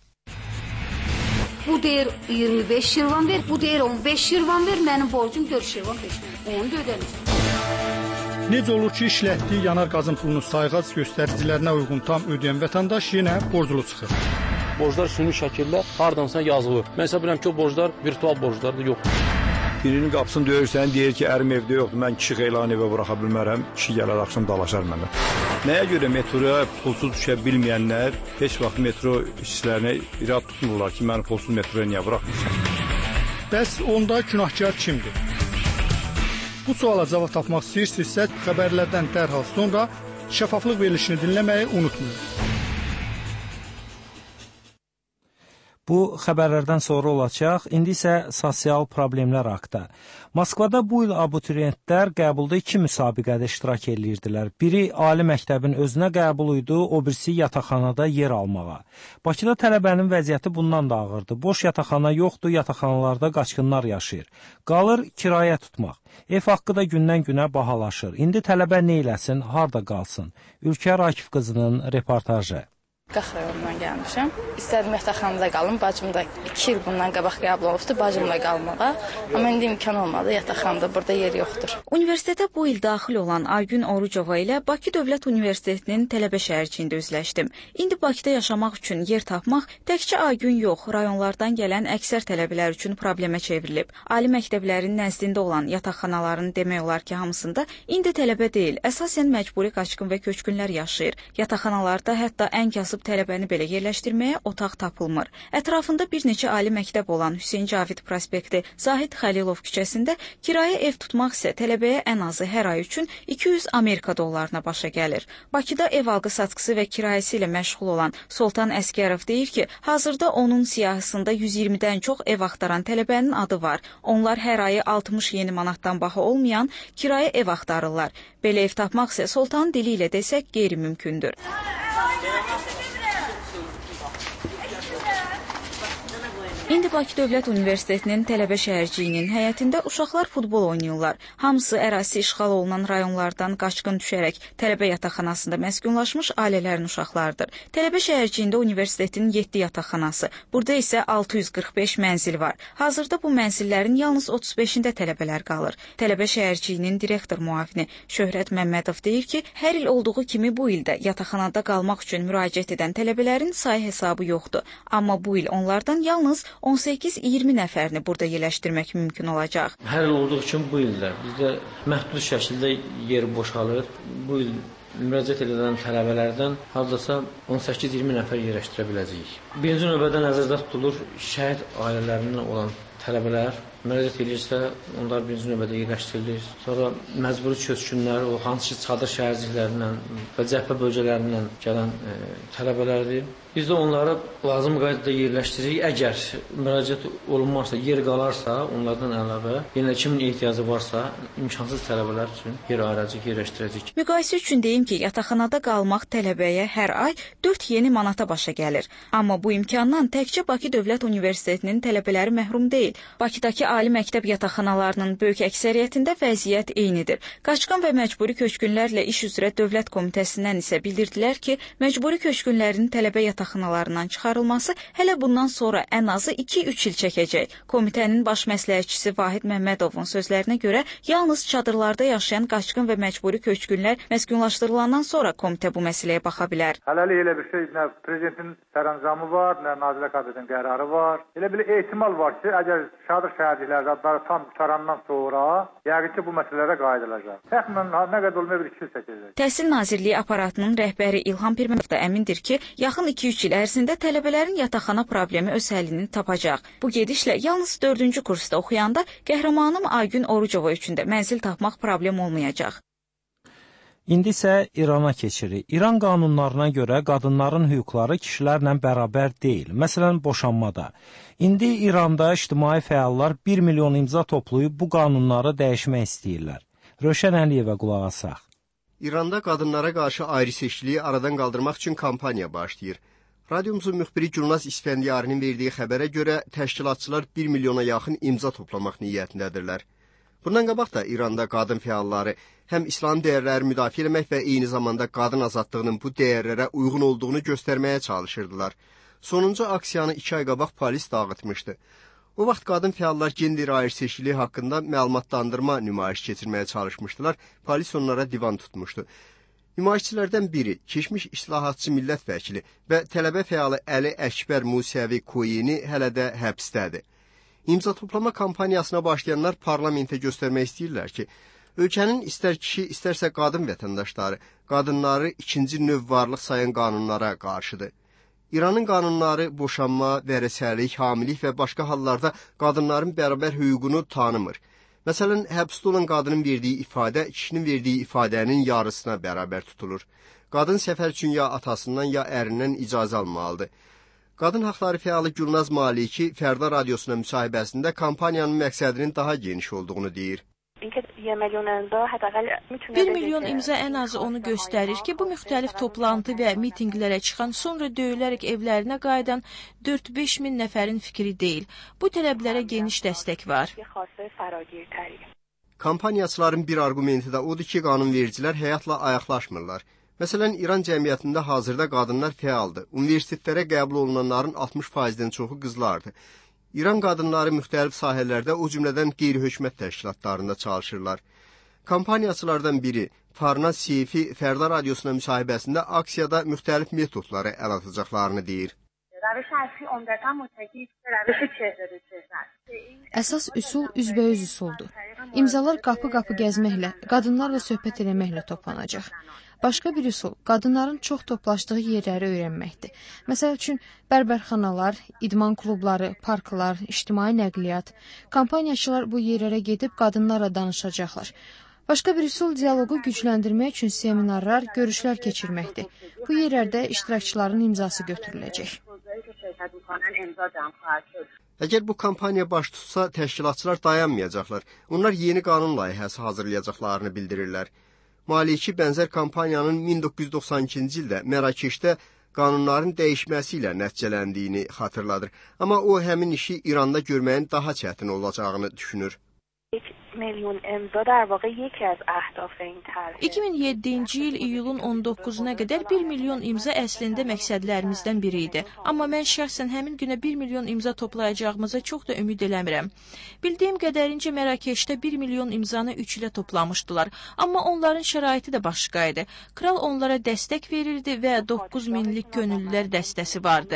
Bu deyir iyirmi beş şirvan ver, bu deyir on beş şirvan ver, mənim borcum dörd şirvan peşmir. Onu da ödəlir. Necə olur ki, işlətdiyi yanar qazın pulunu sayğac göstəricilərinə uyğun tam ödəyən vətəndaş yenə borclu çıxır. Borclar süni şəkildə hardansa yazılır. Mən hesab edirəm ki, o borclar virtual borclar da yoxdur. Birinin qapısını döyürsən, deyir ki, ərim evdə yoxdur, mən kişi xeylan evə buraxa bilmərəm, kişi gələr axşam dalaşar mənə. Nəyə görə metroya pulsuz düşə bilməyənlər heç vaxt metro işçilərinə irad tutmurlar ki, məni pulsuz metroya niyə buraxmırsan? Bəs onda günahkar kimdir? Bu suala cavab tapmaq istəyirsinizsə, xəbərlərdən dərhal sonra şəffaflıq verilişini dinləməyi unutmayın. Bu xəbərlərdən sonra olacaq. İndi isə sosial problemlər haqqında. Moskvada bu il abituriyentlər qəbulda iki müsabiqədə iştirak edirdilər. Biri ali məktəbin özünə qəbul idi, o birisi yataqxanada yer almağa. Bakıda tələbənin vəziyyəti bundan da ağırdı. Boş yataqxana yoxdur, yataqxanalarda qaçqınlar yaşayır. Qalır kirayə tutmaq. Ev haqqı da gündən-günə bahalaşır. İndi tələbə nə eləsin, harda qalsın? Ülkər Akif qızının reportajı. Qax rayonundan gəlmişəm. İstədim yataqxanada qalım. Bacım da iki il bundan qabaq qəbul olubdu bacımla qalmağa. Amma indi imkan olmadı. Yataqxanada burada yer yoxdur. Universitetə bu il daxil olan Aygün Orucova ilə Bakı Dövlət Universitetinin tələbə şəhərciyində üzləşdim. İndi Bakıda yaşamaq üçün yer tapmaq təkcə Aygün yox, rayonlardan gələn əksər tələbələr üçün problemə çevrilib. Ali məktəblərin nəzdində olan yataqxanaların demək olar ki, hamısında indi tələbə deyil, əsasən məcburi qaçqın və köçkünlər yaşayır. Yataqxanalarda hətta ən kasıb tələbəni belə yerləşdirməyə otaq tapılmır. Ətrafında bir neçə ali məktəb olan Hüseyn Cavid prospekti, Zahid Xəlilov küçəsində kirayə ev tutmaq isə tələbəyə ən azı hər ay üçün iki yüz Amerika dollarına başa gəlir. Bakıda ev alqı satqısı və kirayəsi ilə məşğul olan Soltan Əskərov deyir ki, hazırda onun siyahısında yüz iyirmidən çox ev axtaran tələbənin adı var. Onlar hər ayı altmış yeni manatdan baha olmayan kirayə ev axtarırlar. Belə ev tapmaq isə Soltanın dili ilə desək qeyri-mümkündür. İndi Bakı Dövlət Universitetinin tələbə şəhərciyinin həyətində uşaqlar futbol oynayırlar. Hamısı ərazisi işğal olunan rayonlardan qaçqın düşərək tələbə yataqxanasında məskunlaşmış ailələrin uşaqlarıdır. Tələbə şəhərciyində universitetin yeddi yataqxanası, burada isə altı yüz qırx beş mənzil var. Hazırda bu mənzillərin yalnız otuz beşində tələbələr qalır. Tələbə şəhərciyinin direktor müavini Şöhrət Məmmədov deyir ki, hər il olduğu kimi bu ildə yataqxanada qalmaq üçün müraciət edən tələbələrin sayı hesabı yoxdur. Amma bu il onlardan yalnız on səkkiz iyirmi nəfərini burada yerləşdirmək mümkün olacaq. Hər il olduğu üçün bu ildə bizdə məhdud şəkildə yer boşalır. Bu il müraciət edən tələbələrdən hardasa on səkkiz iyirmi nəfər yerləşdirə biləcəyik. Birinci növbədə nəzərdə tutulur şəhid ailələrindən olan tələbələr müraciət edirsə, onlar birinci növbədə yerləşdirilir. Sonra məcburi köçkünlər, o hansı ki, çadır şəhərciklərindən və cəbhə bölgələrindən gələn e, tələbələrdir. Biz də onları lazım qaydada yerləşdiririk. Əgər müraciət olunmazsa, yer qalarsa, onlardan əlavə, yenə kimin ehtiyacı varsa, imkansız tələbələr üçün yer ayıracaq, yerləşdirəcək. Müqayisə üçün deyim ki, yataqxanada qalmaq tələbəyə hər ay dörd yeni manata başa gəlir. Amma bu imkandan təkcə Bakı Dövlət Universitetinin tələbələri məhrum deyil. Bakıdakı ali məktəb yataqxanalarının böyük əksəriyyətində vəziyyət eynidir. Qaçqın və məcburi köçkünlərlə iş üzrə Dövlət Komitəsindən isə bildirdilər ki, məcburi köçkünlərin tələbə yataqxanalarından çıxarılması hələ bundan sonra ən azı iki üç il çəkəcək. Komitənin baş məsləhətçisi Vahid Məmmədovun sözlərinə görə, yalnız çadırlarda yaşayan qaçqın və məcburi köçkünlər məskunlaşdırılandan sonra komitə bu məsələyə baxa bilər. Hələlik elə bir şey, nə prezidentin sərəncamı var, nə Nazirlər Kabinetinin qərarı var. Elə bir ehtimal var ki, əgər çadır şəhərcikləri adları tam qutarandan sonra yəqin ki, bu məsələlərə qayıdılacaq. Təxminən nə qədər olmaya bir iki il çəkəcək. Təhsil Nazirliyi aparatının rəhbəri İlham Pirmənov da əmindir ki, yaxın iki üç il ərzində tələbələrin yataqxana problemi öz həllini tapacaq. Bu gedişlə yalnız dördüncü kursda oxuyanda qəhrəmanım Aygün Orucova üçün də mənzil tapmaq problem olmayacaq. İndi isə İrana keçirik. İran qanunlarına görə qadınların hüquqları kişilərlə bərabər deyil. Məsələn, boşanmada. İndi İranda ictimai fəallar bir milyon imza toplayıb bu qanunları dəyişmək istəyirlər. Röşən Əliyevə qulaq asaq. İranda qadınlara qarşı ayrı-seçkiliyi aradan qaldırmaq üçün kampaniya başlayır. Radiomuzun müxbiri Gülnaz İsfəndiyarinin verdiyi xəbərə görə təşkilatçılar bir milyona yaxın imza toplamaq niyyətindədirlər. Bundan qabaq da İranda qadın fəalları həm İslam dəyərləri müdafiə etmək və eyni zamanda qadın azadlığının bu dəyərlərə uyğun olduğunu göstərməyə çalışırdılar. Sonuncu aksiyanı iki ay qabaq polis dağıtmışdı. O vaxt qadın fəallar gender ayrı-seçkiliyi haqqında məlumatlandırma nümayiş keçirməyə çalışmışdılar, polis onlara divan tutmuşdu. Nümayişçilərdən biri, keçmiş islahatçı millət vəkili və tələbə fəalı Əli Əkbər Musəvi Koyeni hələ də həbsdədir. İmza toplama kampaniyasına başlayanlar parlamentə göstərmək istəyirlər ki, ölkənin istər kişi, istərsə qadın vətəndaşları, qadınları ikinci növ varlıq sayan qanunlara qarşıdır. İranın qanunları boşanma, vərəsəlik, hamilik və başqa hallarda qadınların bərabər hüququnu tanımır. Məsələn, həbsdə olan qadının verdiyi ifadə kişinin verdiyi ifadənin yarısına bərabər tutulur. Qadın səfər üçün ya atasından, ya ərindən icazə almalıdır. Qadın haqları fəalı Gülnaz Maliki Fərda Radiosuna müsahibəsində kampaniyanın məqsədinin daha geniş olduğunu deyir. Bir milyon imza ən azı onu göstərir ki, bu müxtəlif toplantı və mitinqlərə çıxan, sonra döyülərək evlərinə qayıdan dörd-beş min nəfərin fikri deyil. Bu tələblərə geniş dəstək var. Kampaniyaçıların bir arqumenti də odur ki, qanunvericilər həyatla ayaqlaşmırlar. Məsələn, İran cəmiyyətində hazırda qadınlar fəaldır. Universitetlərə qəbul olunanların altmış faizdən çoxu qızlardır. İran qadınları müxtəlif sahələrdə, o cümlədən qeyri-hökumət təşkilatlarında çalışırlar. Kampaniyaçılardan biri Farnaz Seyfi Fərda Radiosuna müsahibəsində aksiyada müxtəlif metodları əl atacaqlarını deyir. Əsas üsul üzbəüz üsuldur. İmzalar qapı-qapı gəzməklə, qadınlarla söhbət eləməklə toplanacaq. Başqa bir üsul, qadınların çox toplaşdığı yerləri öyrənməkdir. Məsəl üçün, bərbərxanalar, idman klubları, parklar, ictimai nəqliyyat. Kampaniyaçılar bu yerlərə gedib qadınlarla danışacaqlar. Başqa bir üsul, dialoqu gücləndirmək üçün seminarlar, görüşlər keçirməkdir. Bu yerlərdə iştirakçıların imzası götürüləcək. Əgər bu kampaniya baş tutsa, təşkilatçılar dayanmayacaqlar. Onlar yeni qanun layihəsi hazırlayacaqlarını bildirirlər. Maliki bənzər kampaniyanın min doqquz yüz doxsan ikinci ildə Mərakeşdə qanunların dəyişməsi ilə nəticələndiyini xatırladır. Amma o həmin işi İranda görməyin daha çətin olacağını düşünür. iki min yeddinci il iyulun on doqquzuna qədər bir milyon imza əslində məqsədlərimizdən biri idi. Amma mən şəxsən həmin günə bir milyon imza toplayacağımıza çox da ümid eləmirəm. Bildiyim qədərincə Mərakeşdə bir milyon imzanı üç ilə toplamışdılar. Amma onların şəraiti də başqa idi. Kral onlara dəstək verirdi və doqquz minlik könüllülər dəstəsi vardı.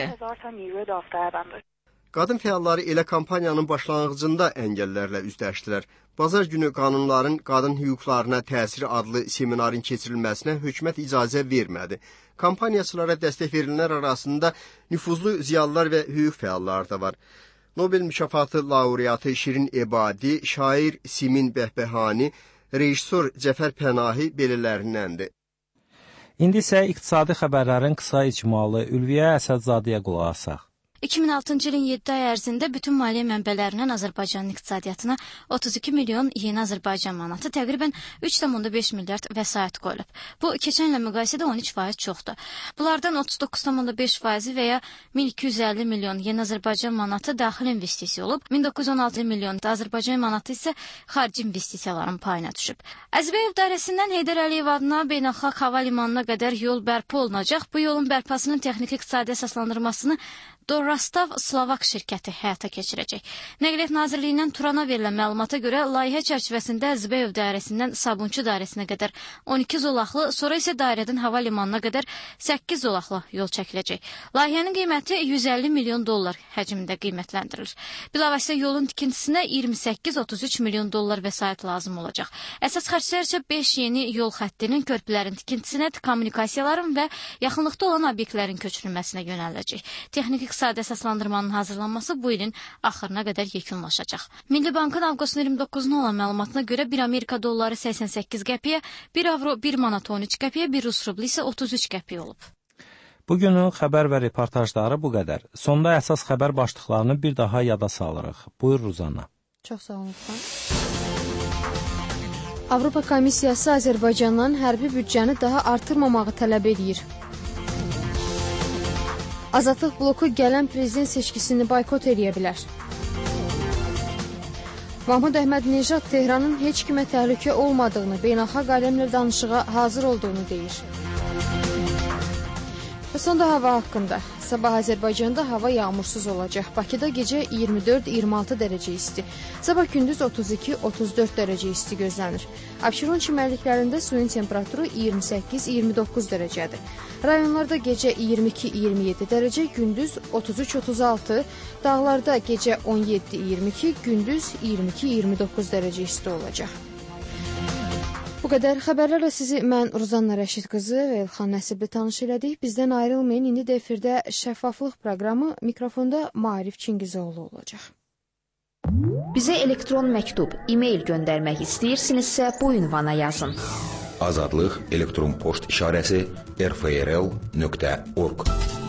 Qadın fəalları elə kampaniyanın başlanğıcında əngəllərlə üzləşdilər. Bazar günü qanunların qadın hüquqlarına təsiri adlı seminarın keçirilməsinə hökumət icazə vermədi. Kampaniyaçılara dəstək verilənlər arasında nüfuzlu ziyalılar və hüquq fəalları da var. Nobel mükafatı laureatı Şirin Ebadi, şair Simin Bəhbəhani, rejissor Cəfər Pənahi belələrindəndir. İndi isə iqtisadi xəbərlərin qısa icmalı Ülviyə Əsədzadəyə qulaq asaq. iki min altıncı ilin yeddi ay ərzində bütün maliyyə mənbələrindən Azərbaycanın iqtisadiyyatına otuz iki milyon yeni Azərbaycan manatı, təqribən üç nöqtə beş milyard vəsait qoyulub. Bu, keçən ilə müqayisədə on üç faiz çoxdur. Bunlardan otuz doqquz nöqtə beş faizi və ya min iki yüz əlli milyon yeni Azərbaycan manatı daxili investisiya olub, min doqquz yüz on altı milyon Azərbaycan manatı isə xarici investisiyaların payına düşüb. Əzbəyev dairəsindən Heydər Əliyev adına beynəlxalq hava limanına qədər yol bərpa olunacaq. Bu yolun bərpasının texniki iqtisadi əsaslandırmasını Dorrastav Slovak şirkəti həyata keçirəcək. Nəqliyyat Nazirliyindən Turana verilən məlumata görə layihə çərçivəsində Əzbəyev dairəsindən Sabunçu dairəsinə qədər on iki zolaqlı, sonra isə dairədən hava limanına qədər səkkiz zolaqlı yol çəkiləcək. Layihənin qiyməti yüz əlli milyon dollar həcmində qiymətləndirilir. Bilavasitə yolun tikintisinə iyirmi səkkiz otuz üç milyon dollar vəsait lazım olacaq. Əsas xərclər isə beş yeni yol xəttinin, körpülərin tikintisinə, kommunikasiyaların və yaxınlıqda olan obyektlərin köçürülməsinə yönələcək. Texniki iqtisadi əsaslandırmanın hazırlanması bu ilin axırına qədər yekunlaşacaq. Milli Bankın avqustun iyirmi doqquzuna olan məlumatına görə bir Amerika dolları səksən səkkiz qəpiyə, bir avro bir manat on üç qəpiyə, bir rus rubli isə otuz üç qəpiyə olub. Bugünün xəbər və reportajları bu qədər. Sonda əsas xəbər başlıqlarını bir daha yada salırıq. Buyur Ruzanna. Çox sağ olun. Avropa Komissiyası Azərbaycandan hərbi büdcəni daha artırmamağı tələb edir. Azadlıq bloku gələn prezident seçkisini boykot edə bilər. Mahmud Əhmədinejad Tehranın heç kimə təhlükə olmadığını, beynəlxalq aləmlə danışığa hazır olduğunu deyir. Və sonda hava haqqında. Sabah Azərbaycanda hava yağmursuz olacaq. Bakıda gecə iyirmi dörd iyirmi altı dərəcə isti. Sabah gündüz otuz iki otuz dörd dərəcə isti gözlənir. Abşeron çimərliklərində suyun temperaturu iyirmi səkkiz iyirmi doqquz dərəcədir. Rayonlarda gecə iyirmi iki iyirmi yeddi dərəcə, gündüz otuz üç otuz altı, dağlarda gecə on yeddi iyirmi iki, gündüz iyirmi iki iyirmi doqquz dərəcə isti olacaq. Bu qədər xəbərlərlə sizi mən Ruzanna Rəşid qızı və İlxan Nəsibli tanış elədik. Bizdən ayrılmayın. İndi də efirdə şəffaflıq proqramı, mikrofonda Maarif Çingizoğlu olacaq. Bizə elektron məktub, e-mail göndərmək istəyirsinizsə bu ünvana yazın. Azadlıq elektron poçt işarəsi r f r l nöqtə org.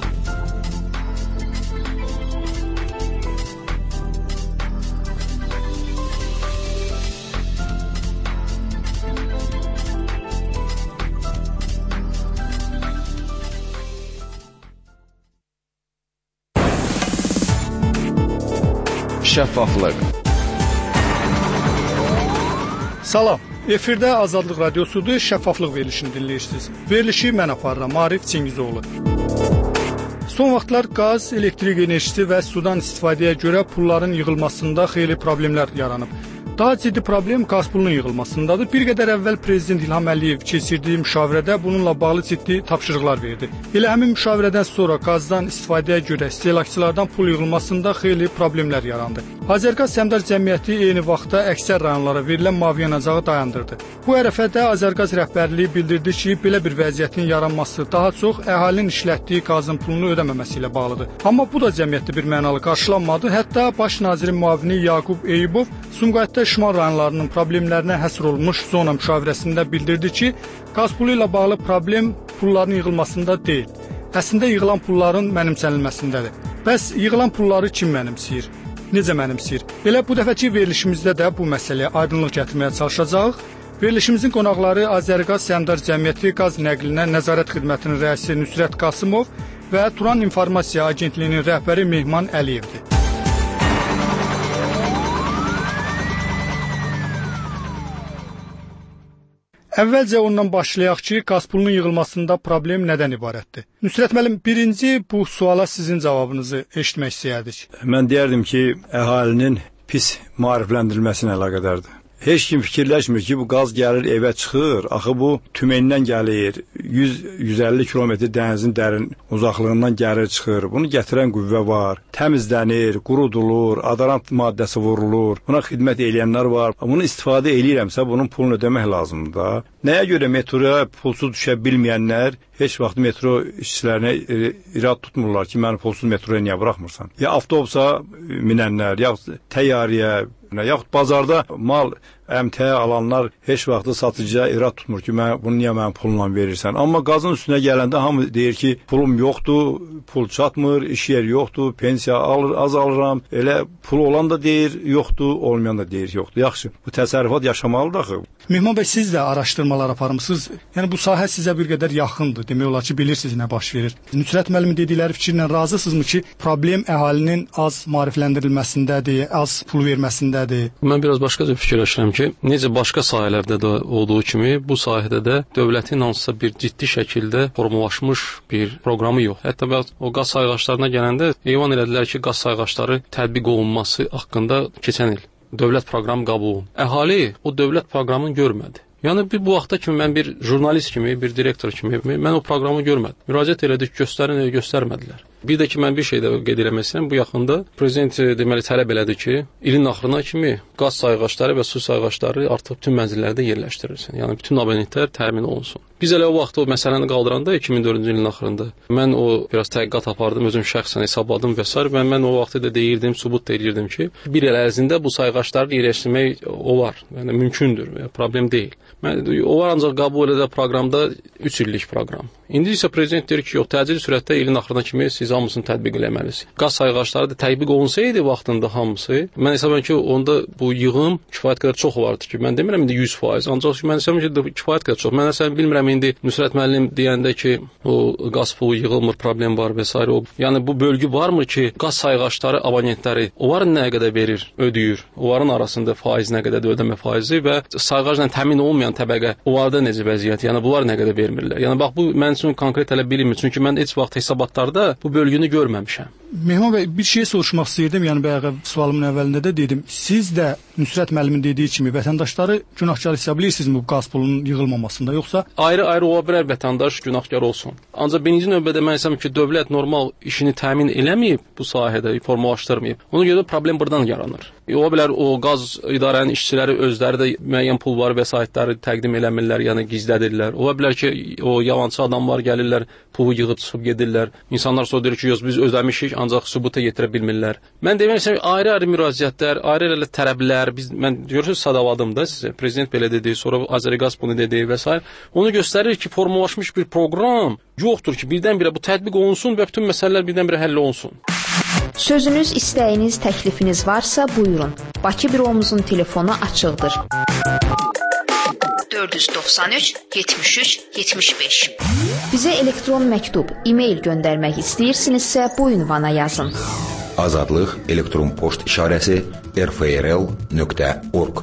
Şəffaflıq. Salam. Efirdə Azadlıq Radiosudur, şəffaflıq verilişini dinləyirsiniz. Verilişi mən aparıram, Maarif Çingizoğlu. Son vaxtlar qaz, elektrik enerjisi və sudan istifadəyə görə pulların yığılmasında xeyli problemlər yaranıb. Daha ciddi problem qaz pulunun yığılmasındadır. Bir qədər əvvəl Prezident İlham Əliyev keçirdiyi müşavirədə bununla bağlı ciddi tapşırıqlar verdi. Elə həmin müşavirədən sonra qazdan istifadəyə görə istehlakçılardan pul yığılmasında xeyli problemlər yarandı. Azərqaz Səhmdar Cəmiyyəti eyni vaxtda əksər rayonlara verilən mavi yanacağı dayandırdı. Bu ərəfədə Azərqaz rəhbərliyi bildirdi ki, belə bir vəziyyətin yaranması daha çox əhalinin işlətdiyi qazın pulunu ödəməməsi ilə bağlıdır. Amma bu da cəmiyyətdə bir mənalı qarşılanmadı. Hətta Baş nazirin müavini Yaqub Eyübov Sumqayıtda şimal rayonlarının problemlərinə həsr olunmuş zona müşavirəsində bildirdi ki, qaz pulu ilə bağlı problem pulların yığılmasında deyil. Əslində yığılan pulların mənimsənilməsindədir. Bəs yığılan pulları kim mənimsəyir? Necə mənimsəyir? Elə bu dəfəki verilişimizdə də bu məsələyə aydınlıq gətirməyə çalışacağıq. Verilişimizin qonaqları Azərqaz Səhmdar Cəmiyyəti Qaz Nəqlinə Nəzarət Xidmətinin rəisi Nüsrət Qasımov və Turan İnformasiya Agentliyinin rəhbəri Mehman Əliyevdir. Əvvəlcə ondan başlayaq ki, qaz pulunun yığılmasında problem nədən ibarətdir? Nüsrət müəllim, birinci bu suala sizin cavabınızı eşitmək istəyərdik. Mən deyərdim ki, əhalinin pis maarifləndirilməsinə əlaqədardır. Heç kim fikirləşmir ki, bu qaz gəlir evə çıxır, axı bu tümendən gəlir, yüz yüz əlli kilometr dənizin dərin uzaqlığından gəlir çıxır. Bunu gətirən qüvvə var, təmizlənir, qurudulur, adarant maddəsi vurulur, buna xidmət eləyənlər var. Bunu istifadə eləyirəmsə, bunun pulunu ödəmək lazımdır da. Nəyə görə metroya pulsuz düşə bilməyənlər heç vaxt metro işçilərinə irad tutmurlar ki, məni pulsuz metroya niyə buraxmırsan? Ya avtobusa minənlər, ya təyyarəyə, yaxud bazarda mal əmtəyə alanlar heç vaxt satıcıya irad tutmur ki, mən, bunu niyə mənim pulla verirsən? Amma qazın üstünə gələndə hamı deyir ki, pulum yoxdur, pul çatmır, iş yeri yoxdur, pensiya alır, az alıram. Elə pul olan da deyir, yoxdur, olmayan da deyir, yoxdur. Yaxşı, bu təsərrüfat yaşamalıdır axı. Mehman bəy, siz də araşdırmalar aparmısınız. Yəni bu sahə sizə bir qədər yaxındır. Demək olar ki, bilirsiniz nə baş verir. Nüsrət müəllimin dedikləri fikirlə razısınızmı ki, problem əhalinin az maarifləndirilməsindədir, az pul verməsindədir? Mən biraz başqa cür fikirləşirəm ki, necə başqa sahələrdə də olduğu kimi, bu sahədə də dövlətin hansısa bir ciddi şəkildə formalaşmış bir proqramı yox. Hətta o qaz sayğaçlarına gələndə evan elədilər ki, qaz sayğaçları tətbiq olunması haqqında keçən il dövlət proqramı qəbul olundu. Əhali o dövlət proqramını görmədi. Yəni bir bu vaxta kimi mən bir jurnalist kimi, bir direktor kimi mən o proqramı görmədim. Müraciət elədik, göstərin, göstərmədilər. Bir də ki, mən bir şey də qeyd eləmək istəyirəm. Bu yaxında prezident deməli tələb elədi ki, ilin axırına kimi qaz sayğaçları və su sayğaçları artıq bütün mənzillərdə yerləşdirilsin. Yəni bütün abonentlər təmin olunsun. Biz elə o vaxt o məsələni qaldıranda iki min dördüncü ilin axırında mən o biraz təhqiqat apardım, özüm şəxsən hesabladım və s. və mən o vaxt da deyirdim, sübut deyirdim ki, bir il ərzində bu sayğaçları yerləşdirmək olar. Yəni mümkündür, problem deyil. Mən o var ancaq qəbul edə proqramda üç illik proqram. İndi isə prezident deyir ki, yox, təcili sürətdə ilin axırına kimi siz hamısını tətbiq eləməlisiniz. Qaz sayğaçları da tətbiq olunsaydı vaxtında hamısı, mən hesab edirəm ki, onda bu yığım kifayət qədər çox olardı ki, mən demirəm indi yüz faiz, ancaq mən hesab edirəm ki, kifayət qədər çox. Mən məsələn bilmirəm indi Nüsrət müəllim deyəndə ki, o qaz pulu yığılmır, problem var və s. o. Yəni bu bölgü varmı ki, qaz sayğaçları abonentləri onların nə qədər verir, ödəyir. Onların arasında faiz nə qədərdir, ödəmə faizi və sayğacla təmin olmayan təbəqə onlarda necə vəziyyət, yəni bunlar nə qədər vermirlər. Yəni bax bu mən üçün konkret elə bilinmir, çünki mən heç vaxt hesabatlarda bu bölgünü görməmişəm. Mehman bəy, bir şey soruşmaq istəyirdim. Yəni bayaq sualımın əvvəlində də dedim. Siz də Nüsrət müəllimin dediyi kimi vətəndaşları günahkar hesab edirsiniizmi bu qaz pulunun yığılmamasında, yoxsa ayrı-ayrı ola bilər vətəndaş günahkar olsun. Ancaq birinci növbədə mən hesab ki, dövlət normal işini təmin eləməyib bu sahədə, formalaşdırmayıb. Ona görə də problem buradan yaranır. Ola bilər o qaz idarənin işçiləri özləri də müəyyən pulları, vəsaitləri təqdim eləmirlər, yəni gizlədirlər. Ola bilər ki, o yalançı adamlar gəlirlər, pulu yığıb çıxıb gedirlər. İnsanlar sonra deyir ki, yox biz ödəmişik, ancaq sübuta yetirə bilmirlər. Mən demək istəyirəm, ayrı-ayrı müraciətlər, ayrı-ayrı tələblər, biz mən görürsüz sadaladım da sizə. Prezident belə dedi, sonra Azəriqaz bunu dedi və s. Onu göstərir ki, formalaşmış bir proqram yoxdur ki, birdən-birə bu tətbiq olunsun və bütün məsələlər birdən-birə həll olunsun. Sözünüz, istəyiniz, təklifiniz varsa buyurun. Bakı büromuzun telefonu açıqdır. dörd yüz doxsan üç yetmiş üç yetmiş beş. Bizə elektron məktub, e-mail göndərmək istəyirsinizsə bu ünvana yazın. Azadlıq elektron poçt işarəsi r f r l nöqtə org.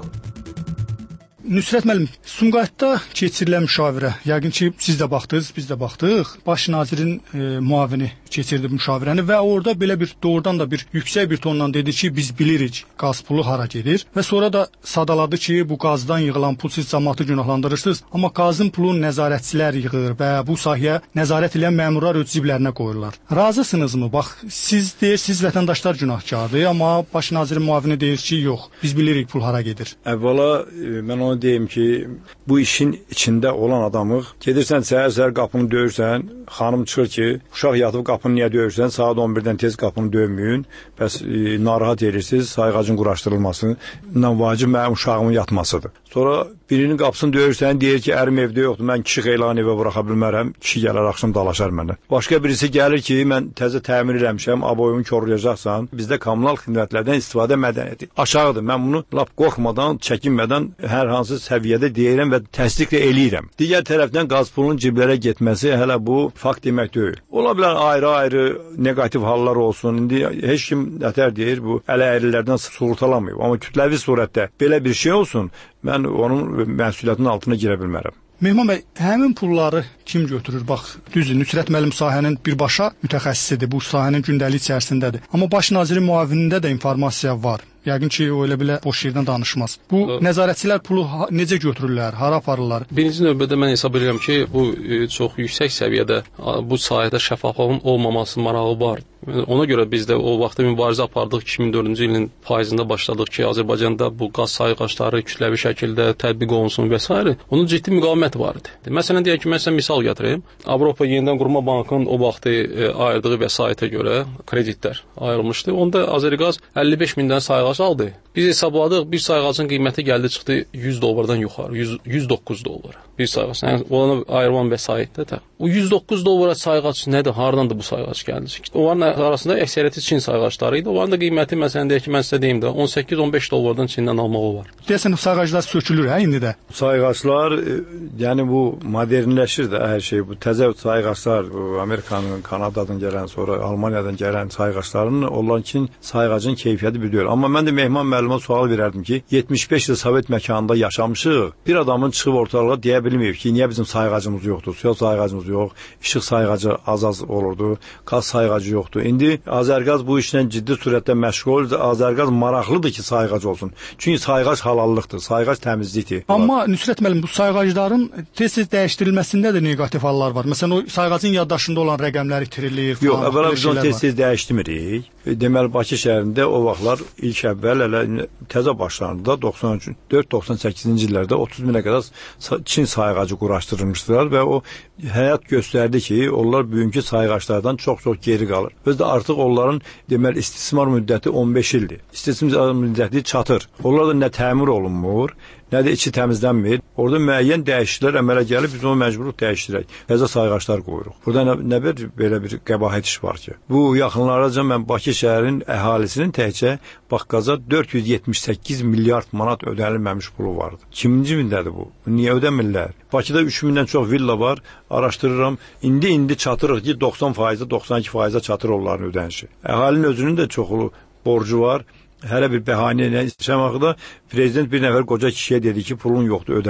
Nüsrət müəllim, Sumqayıtda keçirilən müşavirə, yəqin ki, siz də baxdınız, biz də baxdıq. Baş nazirin e, müavini keçirdi müşavirəni və orada belə bir doğrudan da bir yüksək bir tonla dedi ki, biz bilirik qaz pulu hara gedir və sonra da sadaladı ki, bu qazdan yığılan pul siz cəmaatı günahlandırırsınız, amma qazın pulunu nəzarətçilər yığır və bu sahəyə nəzarət edən məmurlar öz ciblərinə qoyurlar. Razısınızmı? Bax, siz deyirsiniz vətəndaşlar günahkardır, amma baş nazirin müavini deyir ki, yox, biz bilirik pul hara gedir. Əvvəla mən onu deyim ki, bu işin içində olan adamıq, gedirsən səhər-səhər qapını döyürsən, xanım çıxır ki, uşaq yatıb qapını niyə döyürsən, saat on birdən tez qapını döyməyin, bəs e, narahat edirsiniz, sayğacın quraşdırılmasını, vacib mənim uşağımın yatmasıdır. Sonra birinin qapısını döyürsən, deyir ki, ərim evdə yoxdur, mən kişi xeylanı evə buraxa bilmərəm, kişi gələr, axşam dalaşar mənə. Başqa birisi gəlir ki, mən təzə təmir eləmişəm, aboyumu korlayacaqsan, bizdə kommunal xidmətlərdən istifadə mədəniyyəti aşağıdır. Mən bunu lap qorxmadan, çəkinmədən hər hansı səviyyədə deyirəm və təsdiq də eləyirəm. Digər tərəfdən qaz pulunun ciblərə getməsi hələ bu fakt demək deyil. Ola bilər ayrı-ayrı negativ hallar olsun. İndi heç kim nətər deyir, bu ələ-əyrilərdən sığortalamayıb. Amma kütləvi surətdə belə bir şey olsun, mən onun məsuliyyətinin altına girə bilmərəm. Mehman bəy, həmin pulları kim götürür? Bax, düzdür, Nüsrət müəllim sahənin birbaşa mütəxəssisidir, bu sahənin gündəlik içərisindədir. Amma baş nazirin müavinində də informasiya var. Yəqin ki, o elə belə boş yerdən danışmaz. Bu o, nəzarətçilər pulu ha necə götürürlər, hara aparırlar? Birinci növbədə mən hesab edirəm ki, bu e, çox yüksək səviyyədə bu sahədə şəffaflığın olmaması marağı var. Ona görə biz də o vaxtda mübarizə apardıq, iki min dördüncü ilin payızında başladıq ki, Azərbaycanda bu qaz sayğacları kütləvi şəkildə tətbiq olunsun və s. Onun ciddi müqavimət var idi. Məsələn, deyək ki, mən sizə misal gətireyim. Avropa Yenidən Qurma Bankının o vaxtı e, ayırdığı vəsaitə görə kreditlər ayrılmışdı. Onda Azəriqaz əlli beş mindən sayğac aldı. Biz hesabladıq, bir sayğacın qiyməti gəldi çıxdı yüz dollardan yuxarı, yüz, yüz doqquz dollara. Bir sayğac, yəni ona ayrılan vəsaitdə də. O yüz doqquz dollara sayğac nədir? Hardandır bu sayğac gəldi? Onların arasında əksəriyyəti Çin sayğacları idi. Onların da qiyməti məsələn deyək ki, mən sizə deyim də on səkkiz on beş dollardan Çindən almaq olar. Deyəsən sayğaclar sökülür hə indi də. Sayğaclar, yəni bu modernləşir də hər şey. Bu təzə sayğaclar, bu Amerikanın, Kanadadan gələn, sonra Almaniyadan gələn sayğacların onların üçün sayğacın keyfiyyəti biliyor. Amma mən də Mehman müəllimə sual verərdim ki, yetmiş beş il Sovet məkanında yaşamışıq. Bir adamın çıxıb ortalığa deyə bilməyib ki, niyə bizim sayğacımız yoxdur? Suya sayğacımız yox, işıq sayğacı az-az olurdu, qaz sayğacı yoxdur. İndi Azərqaz bu işlə ciddi surətdə məşğuldur. Azərqaz maraqlıdır ki, sayğac olsun. Çünki sayğac halallıqdır, sayğac təmizlikdir. Amma Nüsrət müəllim, bu sayğacların tez-tez dəyişdirilməsində də neqativ hallar var. Məsələn, o sayğacın yaddaşında olan rəqəmlər itirilir falan. Yox, əvvəla biz onu tez-tez dəyişdirmirik. Deməli, Bakı şəhərində o vaxtlar ilk əvvəl elə təzə başlandı, doxsan dörd doxsan səkkizinci illərdə otuz minə qədər Çin sayğacı quraşdırılmışdılar və o həyat göstərdi ki, onlar bugünkü sayğaclardan çox-çox geri qalır. Özdə artıq onların deməli istismar müddəti on beş ildir. İstismar müddəti çatır. Onlar da nə təmir olunmur, nə də içi təmizlənmir. Orada müəyyən dəyişikliklər əmələ gəlib, biz onu məcburuq dəyişdirək. Təzə sayğaclar qoyuruq. Burada nə, nə bir belə bir qəbahət iş var ki. Bu yaxınlarca mən Bakı şəhərinin əhalisinin təkcə Baqqaza dörd yüz yetmiş səkkiz milyard manat ödənilməmiş pulu vardı. ikinci mindədir bu. Niyə ödəmirlər? Bakıda üç mindən çox villa var. Araşdırıram. İndi indi çatırıq ki, doxsan faiz, doxsan iki faiz çatır onların ödənişi. Əhalinin özünün də çoxlu borcu var. Hələ bir bəhanə ilə yaşamaqda prezident bir nəfər qoca kişiyə dedi ki, pulun yoxdur, ödəmə.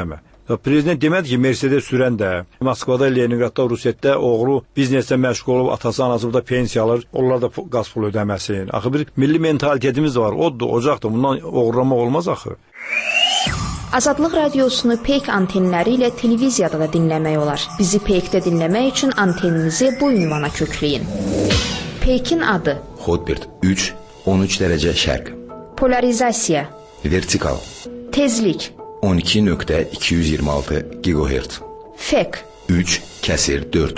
Prezident demədi ki, Mercedes sürən də, Moskvada, Leningradda, Rusiyyətdə oğlu bizneslə məşğul olub, atası, anası burada pensiya alır, onlar da qaz pulu ödəməsin. Axı bir milli mentalitetimiz var, oddur, ocaqdır, bundan oğurlamaq olmaz axı. Azadlıq radiosunu Peyk antenləri ilə televiziyada da dinləmək olar. Bizi Peykdə dinləmək üçün anteninizi bu ünvana kökləyin. Peykin adı: Hotbird üç, on üç dərəcə şərq. Polarizasiya: Vertikal. Tezlik: on iki nöqtə iki yüz iyirmi altı gigahertz. Fek: üç kəsir dörd.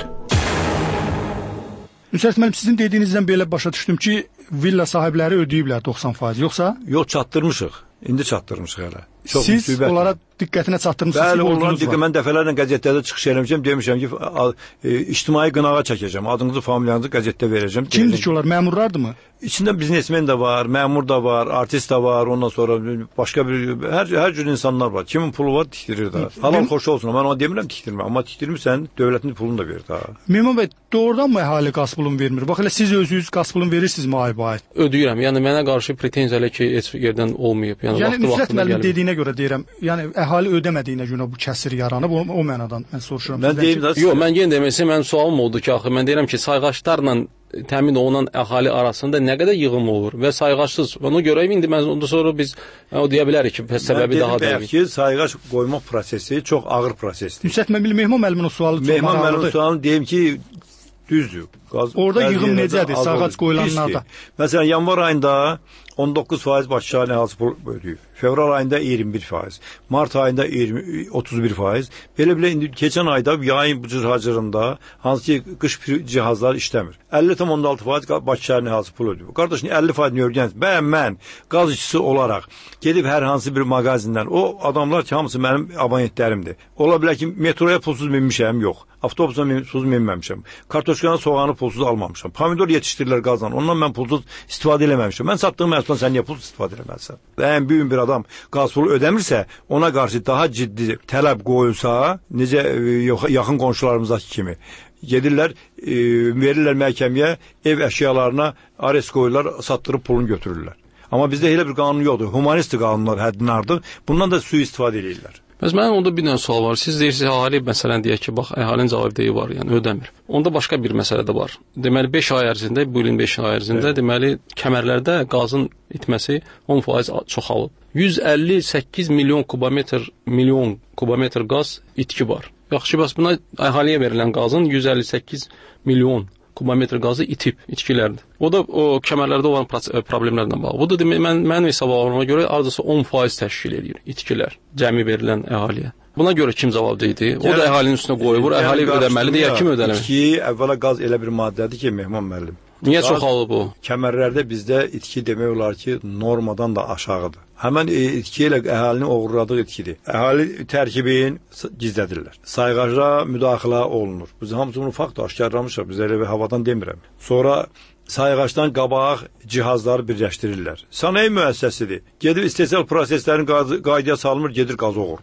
Nüsrət müəllim, sizin dediyinizdən belə başa düşdüm ki, villa sahibləri ödəyiblər doxsan faiz, yoxsa? Yox, çatdırmışıq. İndi çatdırmışıq hələ. Çox Siz müsibət. Onlara diqqətinə çatdırmışsınız. Bəli, onların diqqət, mən dəfələrlə qəzetlərdə çıxış eləmişəm, demişəm ki, e, ictimai qınağa çəkəcəm, adınızı, familiyanızı qəzetdə verəcəm. Kimdir ki onlar, məmurlardırmı? İçində biznesmen də var, məmur da var, artist da var, ondan sonra başqa bir, hər, hər cür insanlar var. Kimin pulu var, tikdirir də. Halal xoş olsun, mən ona demirəm tikdirmə, amma tikdirmirsən, dövlətin pulunu da verir də. Memon bəy, doğrudan mı əhali qaz pulunu vermir? Bax, elə siz özünüz qaz pulunu verirsinizmi ayba ay? Ödəyirəm, yəni mənə qarşı pretenziyalı ki, heç yerdən olmayıb. Yəni, yəni Nüsrət müəllim dediyinə görə deyirəm, yəni əhali ödəmədiyinə görə bu kəsir yaranıb, o, o mənadan mən soruşuram. Mən deyim də. Yox, mən yenə deməsi, mənim sualım oldu ki, axı mən deyirəm ki, sayğaçlarla təmin olunan əhali arasında nə qədər yığım olur və sayğaçsız. Ona görə indi mən ondan sonra biz o deyə bilərik ki, səbəbi daha da. Mən deyim ki, sayğaç qoymaq prosesi çox ağır prosesdir. Nüsrət müəllim, Mehman müəllimin o sualı çox maraqlıdır. Mehman müəllimin sualını deyim ki, düzdür. Qaz, Orada yığım necədir, sayğac qoyulanlarda? Məsələn, yanvar ayında on doqquz faiz Bakı Şəhər Əhalisi pul ödəyir. Fevral ayında iyirmi bir faiz. Mart ayında iyirmi, otuz bir faiz. Belə-belə indi keçən ayda yayın bu cür hacırında hansı ki qış cihazlar işləmir. əlli tam on altı faiz Bakı Şəhər Əhalisi pul ödəyir. Qardaş, əlli faiz öyrənsən. Bəyəm mən qaz işçisi olaraq gedib hər hansı bir mağazindən, o adamlar ki, hamısı mənim abonentlərimdir. Ola bilər ki, metroya pulsuz minmişəm, yox. Avtobusa pulsuz minməmişəm. Kartoşkanın soğanı pulsuz almamışam. Pomidor yetişdirirlər qazdan. Ondan mən pulsuz istifadə eləməmişəm. Mən satdığım məhsuldan sən niyə pulsuz istifadə eləməlisən? Ən böyük bir adam qaz pulu ödəmirsə, ona qarşı daha ciddi tələb qoyulsa, necə e, yaxın qonşularımızdakı kimi gedirlər, e, verirlər məhkəməyə, ev əşyalarına arest qoyurlar, satdırıb pulunu götürürlər. Amma bizdə elə bir qanun yoxdur. Humanist qanunlar həddindən artıq. Bundan da sui-istifadə edirlər. Bəs mənim onda bir dənə sual var. Siz deyirsiniz, əhali məsələn deyək ki, bax, əhalinin cavabdeyi var, yəni ödəmir. Onda başqa bir məsələ də var. Deməli, beş ay ərzində, bu ilin beş ay ərzində, evet. Deməli, kəmərlərdə qazın itməsi on faiz çoxalıb. yüz əlli səkkiz milyon kubometr, milyon kubometr qaz itki var. Yaxşı, bəs buna əhaliyə verilən qazın yüz əlli səkkiz milyon kubometr qazı itib, itkilərdir. O da o kəmərlərdə olan problemlərlə bağlı. Bu da demək, mən, mənim hesablarıma görə arzası on faiz təşkil edir itkilər, cəmi verilən əhaliyə. Buna görə kim cavabdeydi? O da əhalinin üstünə qoyulur, əhali ödəməlidir, ya kim ödəməlidir? İtki, əvvəla qaz elə bir maddədir ki, Mehman müəllim. Niyə çoxalıb bu? Kəmərlərdə bizdə itki demək olar ki, normadan da aşağıdır. Həmən e, itki ilə əhalinin oğurladığı itkidir. Əhali tərkibini gizlədirlər. Sayğaca müdaxilə olunur. Biz hamısı bunu fakt aşkarlamışıq. Biz elə bir havadan demirəm. Sonra sayğaçdan qabaq cihazları birləşdirirlər. Sənaye müəssisəsidir. Gedib istehsal proseslərini qaydaya salınır, gedir qaz oğur.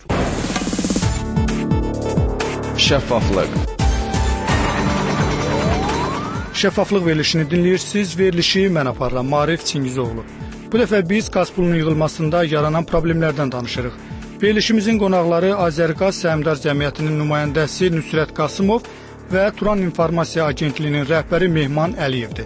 Şəffaflıq. Şəffaflıq verilişini dinləyirsiniz. Verilişi mən aparıram, Maarif Çingizoğlu. Bu dəfə biz qaz pulunun yığılmasında yaranan problemlərdən danışırıq. Verilişimizin qonaqları Azərqaz Səhmdar Cəmiyyətinin nümayəndəsi Nüsrət Qasımov və Turan İnformasiya Agentliyinin rəhbəri Mehman Əliyevdir.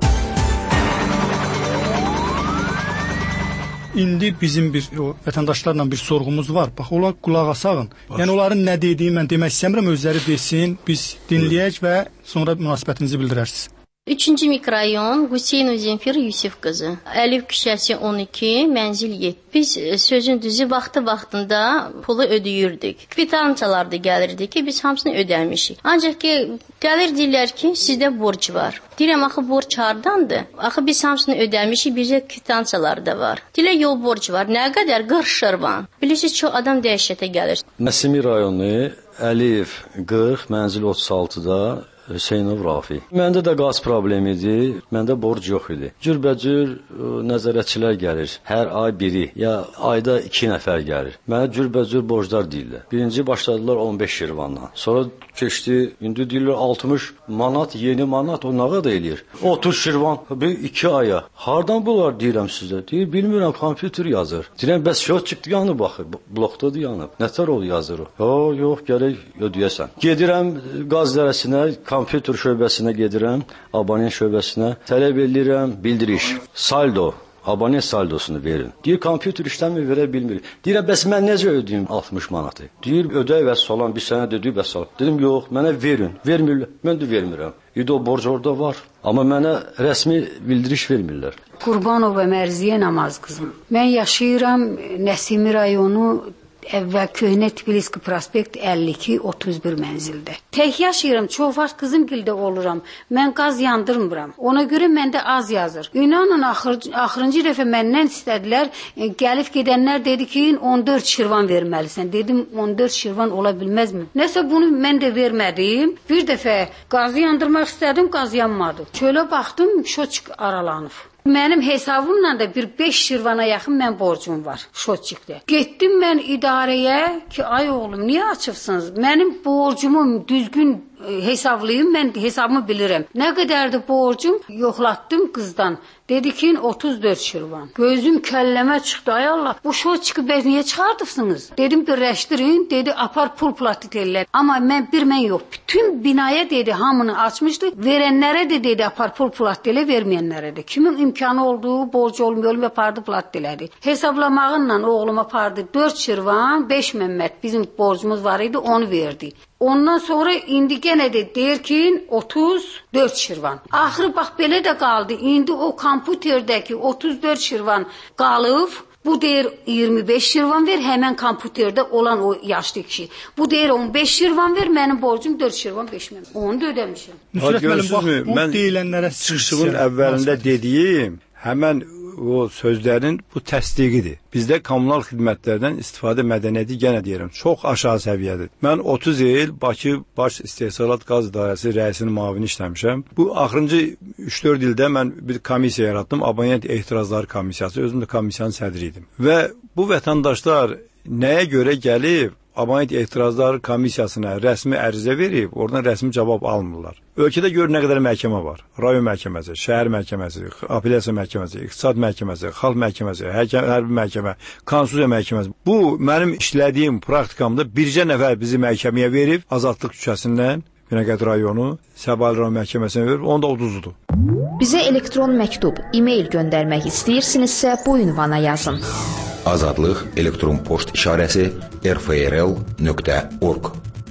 İndi bizim bir o, vətəndaşlarla bir sorğumuz var. Bax, onlar qulaq asağın. Baş. Yəni onların nə dediyini mən demək istəmirəm, özləri desin, biz dinləyək və sonra münasibətinizi bildirərsiniz. Üçüncü mikrorayon Hüseynov Zemfir Yusif qızı. Əlif küçəsi on iki, mənzil yeddi. Biz sözün düzü vaxtı-vaxtında pulu ödəyirdik. Kvitansiyalar da gəlirdi ki, biz hamısını ödəmişik. Ancaq ki, gəlir deyirlər ki, sizdə borc var. Deyirəm, axı borc hardandır? Axı biz hamısını ödəmişik, bizə kvitansiyalar da var. Deyirlər, yol borc var. Nə qədər? qırx şırvan. Bilirsiniz, çox adam dəhşətə gəlir. Nəsimi rayonu, Əliyev qırx, mənzil otuz altıda Hüseynov Rafi. Məndə də qaz problemi idi, məndə borc yox idi. Cürbəcür nəzarətçilər gəlir, hər ay biri, ya ayda iki nəfər gəlir. Mənə cürbəcür borclar deyirlər. Birinci başladılar on beş şirvandan, sonra keçdi, indi deyirlər altmış manat, yeni manat, o nə qədər eləyir? otuz şirvan, bir iki aya. Hardan bunlar deyirəm sizə? Deyir, bilmirəm, kompüter yazır. Deyirəm, bəs şotçik yanıb baxır, blokdadır yanıb. Nətər ol yazır o? Yo, yox, gərək ödəyəsən. Gedirəm qaz dərəsinə, kompüter şöbəsinə gedirəm, abonent şöbəsinə, tələb edirəm, bildiriş, saldo, abonent saldosunu verin. Deyir, kompüter işləmir, verə bilmir. Deyirəm, bəs mən necə ödəyim altmış manatı? Deyir, ödəy və salam, bir sənə ödəyib və salam. Dedim, yox, mənə verin, vermirlər, mən də vermirəm. İdi o borc orada var, amma mənə rəsmi bildiriş vermirlər. Qurbanova Mərziyə Namaz qızım. Mən yaşayıram Nəsimi rayonu əvvəl Köhnə Tbilisi prospekt əlli iki otuz bir mənzildə. Tək yaşayıram, çox vaxt qızımgildə oluram. Mən qaz yandırmıram. Ona görə məndə az yazır. İnanın axır, axırıncı dəfə məndən istədilər, e, gəlib gedənlər dedi ki, on dörd şirvan verməlisən. Dedim, on dörd şirvan ola bilməzmi? Nəsə bunu mən də vermədim. Bir dəfə qazı yandırmaq istədim, qaz yanmadı. Çölə baxdım, şoçik aralanıb. Mənim hesabımla da bir beş şirvana yaxın mən borcum var şotçikdə. Getdim mən idarəyə ki, ay oğlum, niyə açıbsınız? Mənim borcumu düzgün hesablayım, mən hesabımı bilirəm. Nə qədərdir borcum? Yoxlatdım qızdan. Dedi ki, otuz dörd şirvan. Gözüm kəlləmə çıxdı. Ay Allah, bu şotçiki bəz niyə çıxardıbsınız? Dedim, birləşdirin. Dedi, apar pul platit ellər. Amma mən bir mən yox. Bütün binaya dedi, hamını açmışdı. Verənlərə də dedi, apar pul platit elə, verməyənlərə də. Kimin imkanı olduğu, borcu olmuyor, olmuyor, apardı platit elədi. Hesablamağınla oğlum apardı dörd şirvan, beş məmmət. Bizim borcumuz var idi, onu verdi. Ondan sonra indi genə də deyir ki, otuz dörd şirvan. Axırı bax belə də qaldı. İndi o kompüterdəki otuz dörd şirvan qalıb. Bu deyir iyirmi beş şirvan ver, həmən kompüterdə olan o yaşlı kişi. Bu deyir on beş şirvan ver, mənim borcum dörd şirvan beş mənim. Onu da ödəmişəm. Nüsrət müəllim, bax, bu mən deyilənlərə çıxışımın əvvəlində dediyim, həmən o sözlərin bu təsdiqidir. Bizdə kommunal xidmətlərdən istifadə mədəniyyəti yenə deyirəm, çox aşağı səviyyədir. Mən otuz il Bakı Baş İstehsalat Qaz İdarəsi rəisinin müavini işləmişəm. Bu axırıncı üç dörd ildə mən bir komissiya yaratdım, abonent etirazları komissiyası, özüm də komissiyanın sədri idim. Və bu vətəndaşlar nəyə görə gəlib abonent etirazları komissiyasına rəsmi ərizə verib, oradan rəsmi cavab almırlar. Ölkədə gör nə qədər məhkəmə var. Rayon məhkəməsi, şəhər məhkəməsi, apellyasiya məhkəməsi, iqtisad məhkəməsi, xalq məhkəməsi, həkəm, hərbi məhkəmə, konstitusiya məhkəməsi. Bu mənim işlədiyim praktikamda bircə nəfər bizi məhkəməyə verib, Azadlıq küçəsindən Binəqədi rayonu, Səbail rayon məhkəməsinə verib, onda uduzdur. Bizə elektron məktub, e-mail göndərmək istəyirsinizsə bu ünvana yazın. Azadlıq elektron poçt işarəsi r f r l nöqtə org.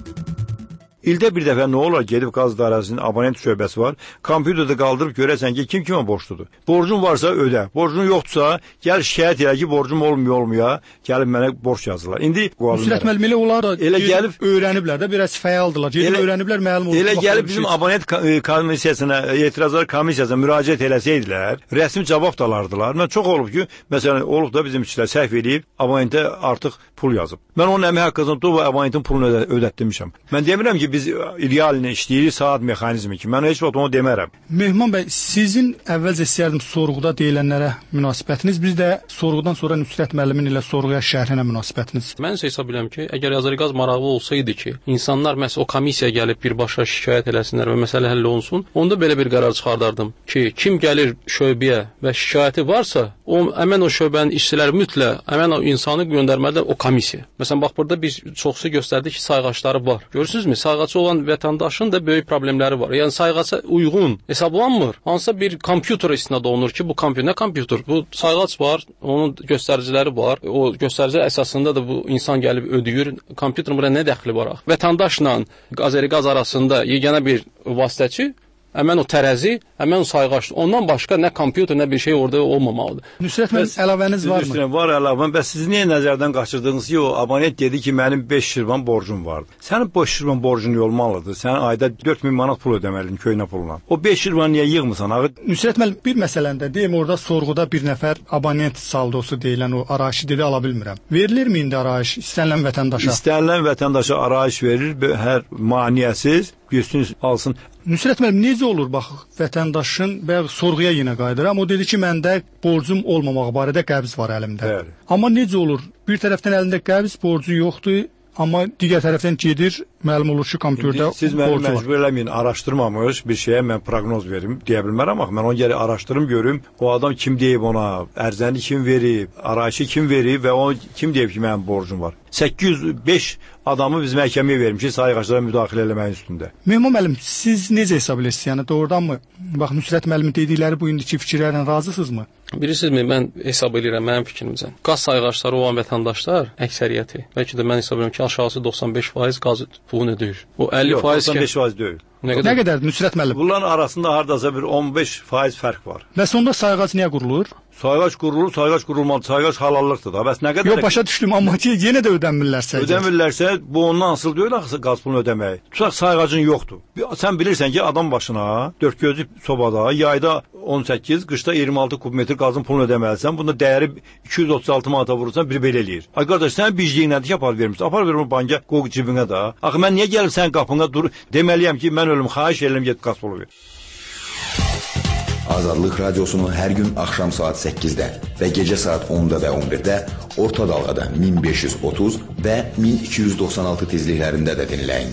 İldə bir dəfə nə olar, gedib qaz idarəsinin abonent şöbəsi var, kompüterdə qaldırıb görəsən ki, kim kimə borcludur. Borcun varsa ödə, borcun yoxdursa, gəl şikayət elə ki, borcum olmuyor, olmuyor, gəlib mənə borc yazırlar. İndi Nüsrət müəllim, elə onlar da elə gəlib öyrəniblər də, biraz fəaldılar, gedib öyrəniblər, məlum oldu. Elə gəlib bizim abonent komissiyasına, etirazlar komissiyasına müraciət eləsəydilər, rəsmi cavab da alardılar. Mən çox olub ki, məsələn, olub da bizim işçilər səhv edib, abonentə artıq pul yazıb. Mən onun əmək haqqını tutub və abonentin pulunu ödə ödətdirmişəm. Mən demirəm ki, biz idealini işləyirik, saat mexanizmi ki, mən heç vaxt onu demərəm. Mehman bəy, sizin əvvəlcə istəyərdim sorğuda deyilənlərə münasibətiniz, biz də sorğudan sonra Nüsrət müəllimin ilə sorğuya şərhinə münasibətiniz. Mən isə hesab edirəm ki, əgər Azərqaz maraqlı olsaydı ki, insanlar məhz o komissiya gəlib birbaşa şikayət eləsinlər və məsələ həll olunsun, onda belə bir qərar çıxardardım ki, kim gəlir şöbəyə və şikayəti varsa, o həmən o şöbənin işçiləri mütləq həmən o insanı göndərməlidir o komissiya. Məsələn, bax burada biz çoxsu göstərdi ki, sayğaçları var. Görürsünüzmü? Sayğaçı olan vətəndaşın da böyük problemləri var. Yəni sayğaça uyğun hesablanmır. Hansısa bir kompüter istinad olunur ki, bu kompüter nə kompüter? Bu sayğac var, onun göstəriciləri var. O göstərici əsasında da bu insan gəlib ödəyir. Kompüterin bura nə dəxli var? Vətəndaşla Azərqaz arasında yeganə bir vasitəçi həmən o tərəzi, həmən o sayğaç. Ondan başqa nə kompüter, nə bir şey orada olmamalıdır. Nüsrət müəllim, əlavəniz varmı? Nüsrət, var əlavəm. Bəs siz niyə nəzərdən qaçırdınız ki, o abonent dedi ki, mənim beş şirvan borcum vardı. Sənin beş şirvan borcun olmalıdır. Sən ayda dörd min manat pul ödəməliydin köynə puluna. O beş şirvan niyə yığmısan? Nüsrət müəllim, bir məsələndə deyim, orada sorğuda bir nəfər abonent saldosu deyilən o arayışı dedi, ala bilmirəm. Verilirmi indi arayış istənilən vətəndaşa? İstənilən vətəndaşa arayış verir, hər maneəsiz. göstünü alsın. Nüsrət müəllim, necə olur bax vətəndaşın bayaq sorğuya yenə qayıdıram. O dedi ki, məndə borcum olmamağı barədə qəbz var əlimdə. Bəli. Amma necə olur? Bir tərəfdən əlində qəbz borcu yoxdur, amma digər tərəfdən gedir, məlum olur ki, kompüterdə siz məni məcbur eləməyin, araşdırmamış bir şeyə mən proqnoz verim, deyə bilmərəm axı. Mən onu gəli araşdırım görüm, o adam kim deyib ona, ərzəni kim verib, arayışı kim verib və o kim deyib ki, mənim borcum var. səkkiz yüz beş adamı biz məhkəməyə vermişik sayğaclara müdaxilə eləməyin üstündə. Mehman müəllim, siz necə hesab edirsiniz? Yəni doğrudanmı? Bax Nüsrət müəllimin dedikləri bu indiki fikirlərlə razısınızmı? Bilirsinizmi, mən hesab edirəm mənim fikrimcə. Qaz sayğacları olan vətəndaşlar əksəriyyəti, bəlkə də mən hesab edirəm ki, aşağısı doxsan beş faiz qaz pulunu ödəyir. O əlli faiz doxsan beş faiz deyil. Nə qədər? Nə qədərdir Nüsrət müəllim? Bunların arasında hardasa bir on beş faiz fərq var. Və sonda sayğac niyə qurulur? Sayğac qurulur, sayğac qurulmalı, sayğac halallıqdır da. Bəs nə qədər? Yox, başa düşdüm, amma ki, yenə də ödənmirlərsə. Ödəmirlərsə, bu ondan asıl deyil axı qaz pulunu ödəmək. Tutaq sayğacın yoxdur. Sən bilirsən ki, adam başına dörd gözlü sobada yayda on səkkiz, qışda iyirmi altı kubmetr qazın pulunu ödəməlisən. Bunda dəyəri iki yüz otuz altı manata vurursan, bir belə eləyir. Ay qardaş, sən bicliyin nədir ki, apar vermirsən? Apar verir o banka, qoy cibinə də. Axı mən niyə gəlib sənin qapına dur, deməliyəm ki, mən ölüm, xahiş edirəm, get qaz pulu ver. Azadlıq Radiosunu hər gün axşam saat səkkizdə və gecə saat onda və on birdə orta dalğada min beş yüz otuz və min iki yüz doxsan altı tezliklərində də dinləyin.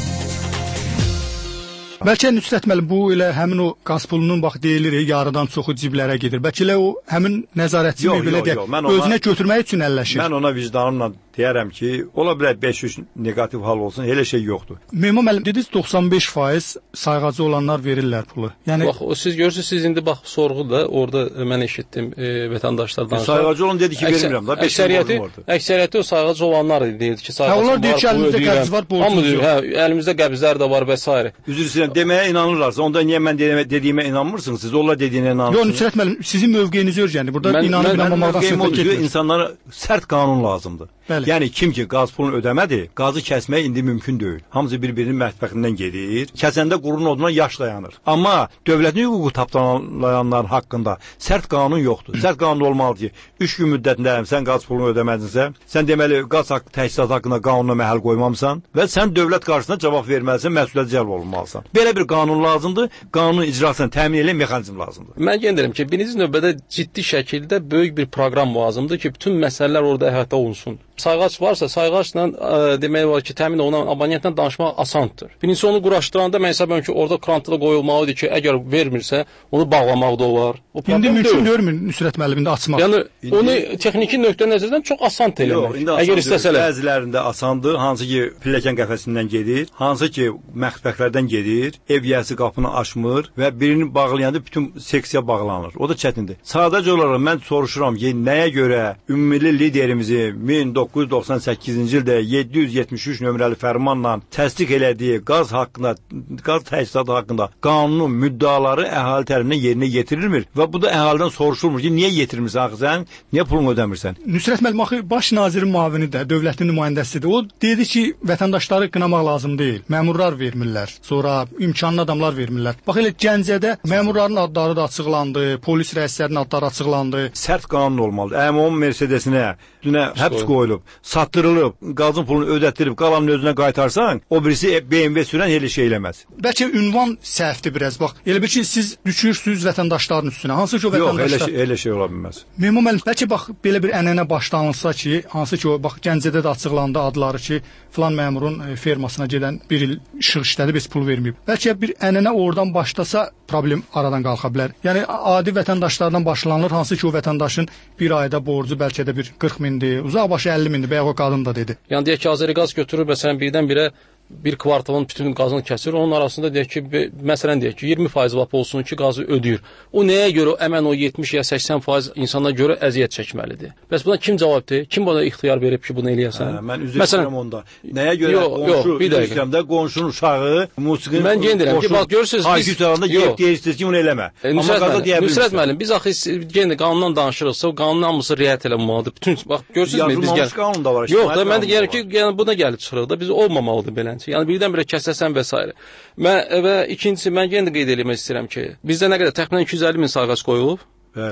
Bəlkə Nüsrət müəllim, bu elə həmin o qaz pulunun bax deyilir, yarıdan çoxu ciblərə gedir. Bəlkə elə o həmin nəzarətçini belə deyək, özünə götürmək üçün əlləşir. Mən ona vicdanımla deyərəm ki, ola bilər beş üç negativ hal olsun, elə şey yoxdur. Mehman müəllim, dediniz doxsan beş faiz sayğacı olanlar verirlər pulu. Yəni bax, o siz görürsüz, siz indi bax sorğuda orada mən eşitdim e, vətəndaşlardan. Sayğacı olan dedi ki, vermirəm da, beş əksəriyyəti, əksəriyyəti o sayğacı olanlar deyirdi ki, sayğacı var. Onlar deyir ki, əlimizdə qəbz var, borcumuz yox. Hə, əlimizdə qəbzlər də var və s. Üzr istəyirəm, deməyə inanırlarsa, onda niyə mən dediyimə inanmırsınız? Siz onlar dediyinə inanırsınız. Yox, Nüsrət müəllim, sizin mövqeyinizi öyrənir. Burada inanıb inanmamaqdan söhbət getmir. İnsanlara sərt qanun lazımdır. Bəli. Yəni kim ki qaz pulunu ödəmədi, qazı kəsmək indi mümkün deyil. Hamısı bir-birinin mətbəxindən gedir. Kəsəndə qurunun oduna yaş dayanır. Amma dövlətin hüququ tapdalayanların haqqında sərt qanun yoxdur. Sərt qanun olmalıdır ki, üç gün müddətində sən qaz pulunu ödəmədinsə, sən deməli qaz haqqı təchizatı haqqında qanuna məhəl qoymamısan və sən dövlət qarşısında cavab verməlisən, məsuliyyət cəlb olunmalısan. Belə bir qanun lazımdır. Qanunun icrasını təmin edən mexanizm lazımdır. Mən deyirəm ki, birinci növbədə ciddi şəkildə böyük bir proqram lazımdır ki, bütün məsələlər orada əhatə olunsun. Sayğac varsa, sayğacla demək olar ki, təmin olunan abonentlə danışmaq asandır. Birincisi onu quraşdıranda mən hesab edirəm ki, orada krantıda qoyulmalıdır ki, əgər vermirsə, onu bağlamaq da olar. O indi mümkün deyilmi Nüsrət müəllimində açmaq? Yəni indi... onu texniki nöqtə nəzərdən çox asan eləmək. Yox, əgər istəsələr, bəzilərində asandır, hansı ki, pilləkən qəfəsindən gedir, hansı ki, məxbəxlərdən gedir, ev yiyəsi qapını açmır və birini bağlayanda bütün seksiya bağlanır. O da çətindir. Sadəcə olaraq mən soruşuram ki, nəyə görə ümummilli liderimizi min doqquz yüz doxsan səkkizinci ildə yeddi yüz yetmiş üç nömrəli fərmanla təsdiq elədiyi qaz haqqında, qaz təchizatı haqqında qanunun müddaları əhali tərəfindən yerinə yetirilmir və bu da əhalidən soruşulmur ki, niyə yetirmirsən axı sən, niyə pulunu ödəmirsən? Nüsrət müəllim, axı baş nazirin müavini də, dövlətin nümayəndəsidir. O dedi ki, vətəndaşları qınamaq lazım deyil. Məmurlar vermirlər, sonra imkanlı adamlar vermirlər. Bax elə Gəncədə məmurların adları da açıqlandı, polis rəislərinin adları açıqlandı. Sərt qanun olmalıdır. Əgər onun Mercedesinə dünə həbs qoyulub, satdırılıb, qazın pulunu ödətdirib, qalanını özünə qaytarsan, o birisi B M W sürən elə şey eləməz. Bəlkə ünvan səhvdir biraz. Bax, elə bir ki, siz düşürsüz vətəndaşların üstünə. Hansı ki, o vətəndaşlar... Yox, elə, elə şey ola bilməz. Mehman müəllim, bəlkə bax, belə bir ənənə başlanılsa ki, hansı ki, o, bax, Gəncədə də açıqlandı adları ki, filan məmurun e, fermasına gedən bir il işıq işlədib, heç pul verməyib. Bəlkə bir ənənə oradan başlasa, problem aradan qalxa bilər. Yəni, adi vətəndaşlardan başlanılır, hansı ki, o vətəndaşın bir ayda borcu bəlkə də bir qırx mindir, uzaq başı əlli mindir, bayaq o qadın da dedi. Yəni, deyək ki, Azəriqaz götürür, məsələn, birdən-birə bir kvartalın bütün qazını kəsir, onun arasında deyək ki, məsələn deyək ki, iyirmi faiz lap olsun ki, qazı ödəyir. O nəyə görə əmən o yetmiş ya səksən faiz insanlara görə əziyyət çəkməlidir? Bəs buna kim cavabdır? Kim buna ixtiyar verib ki, bunu eləyəsən? Hə, mən üzr istəyirəm onda. Nəyə görə yox, qonşu, yox, istəyirəm qonşunun uşağı, musiqi, mən deyirəm ki, bax, görürsünüz, biz... Hayki gelib deyirsiniz ki, bunu eləmə. E, Amma qaza deyə bilirsiniz. Nüsrət müəllim, biz axı yenə qanundan danışırıqsa, o qanunun hamısı riayət eləməlidir. Bütün, bax, görürsünüzmü, biz gəl... qanun da var. Yox da, mən də deyirəm ki, yəni, buna gəlib çıxırıq da, biz olmamalıdır belənçə. Yəni, birdən-birə kəsəsən və s. Mən, və ikincisi, mən yenə də qeyd eləmək istəyirəm ki, bizdə nə qədər təxminən iki yüz əlli min sayğac qoyulub. Bəli.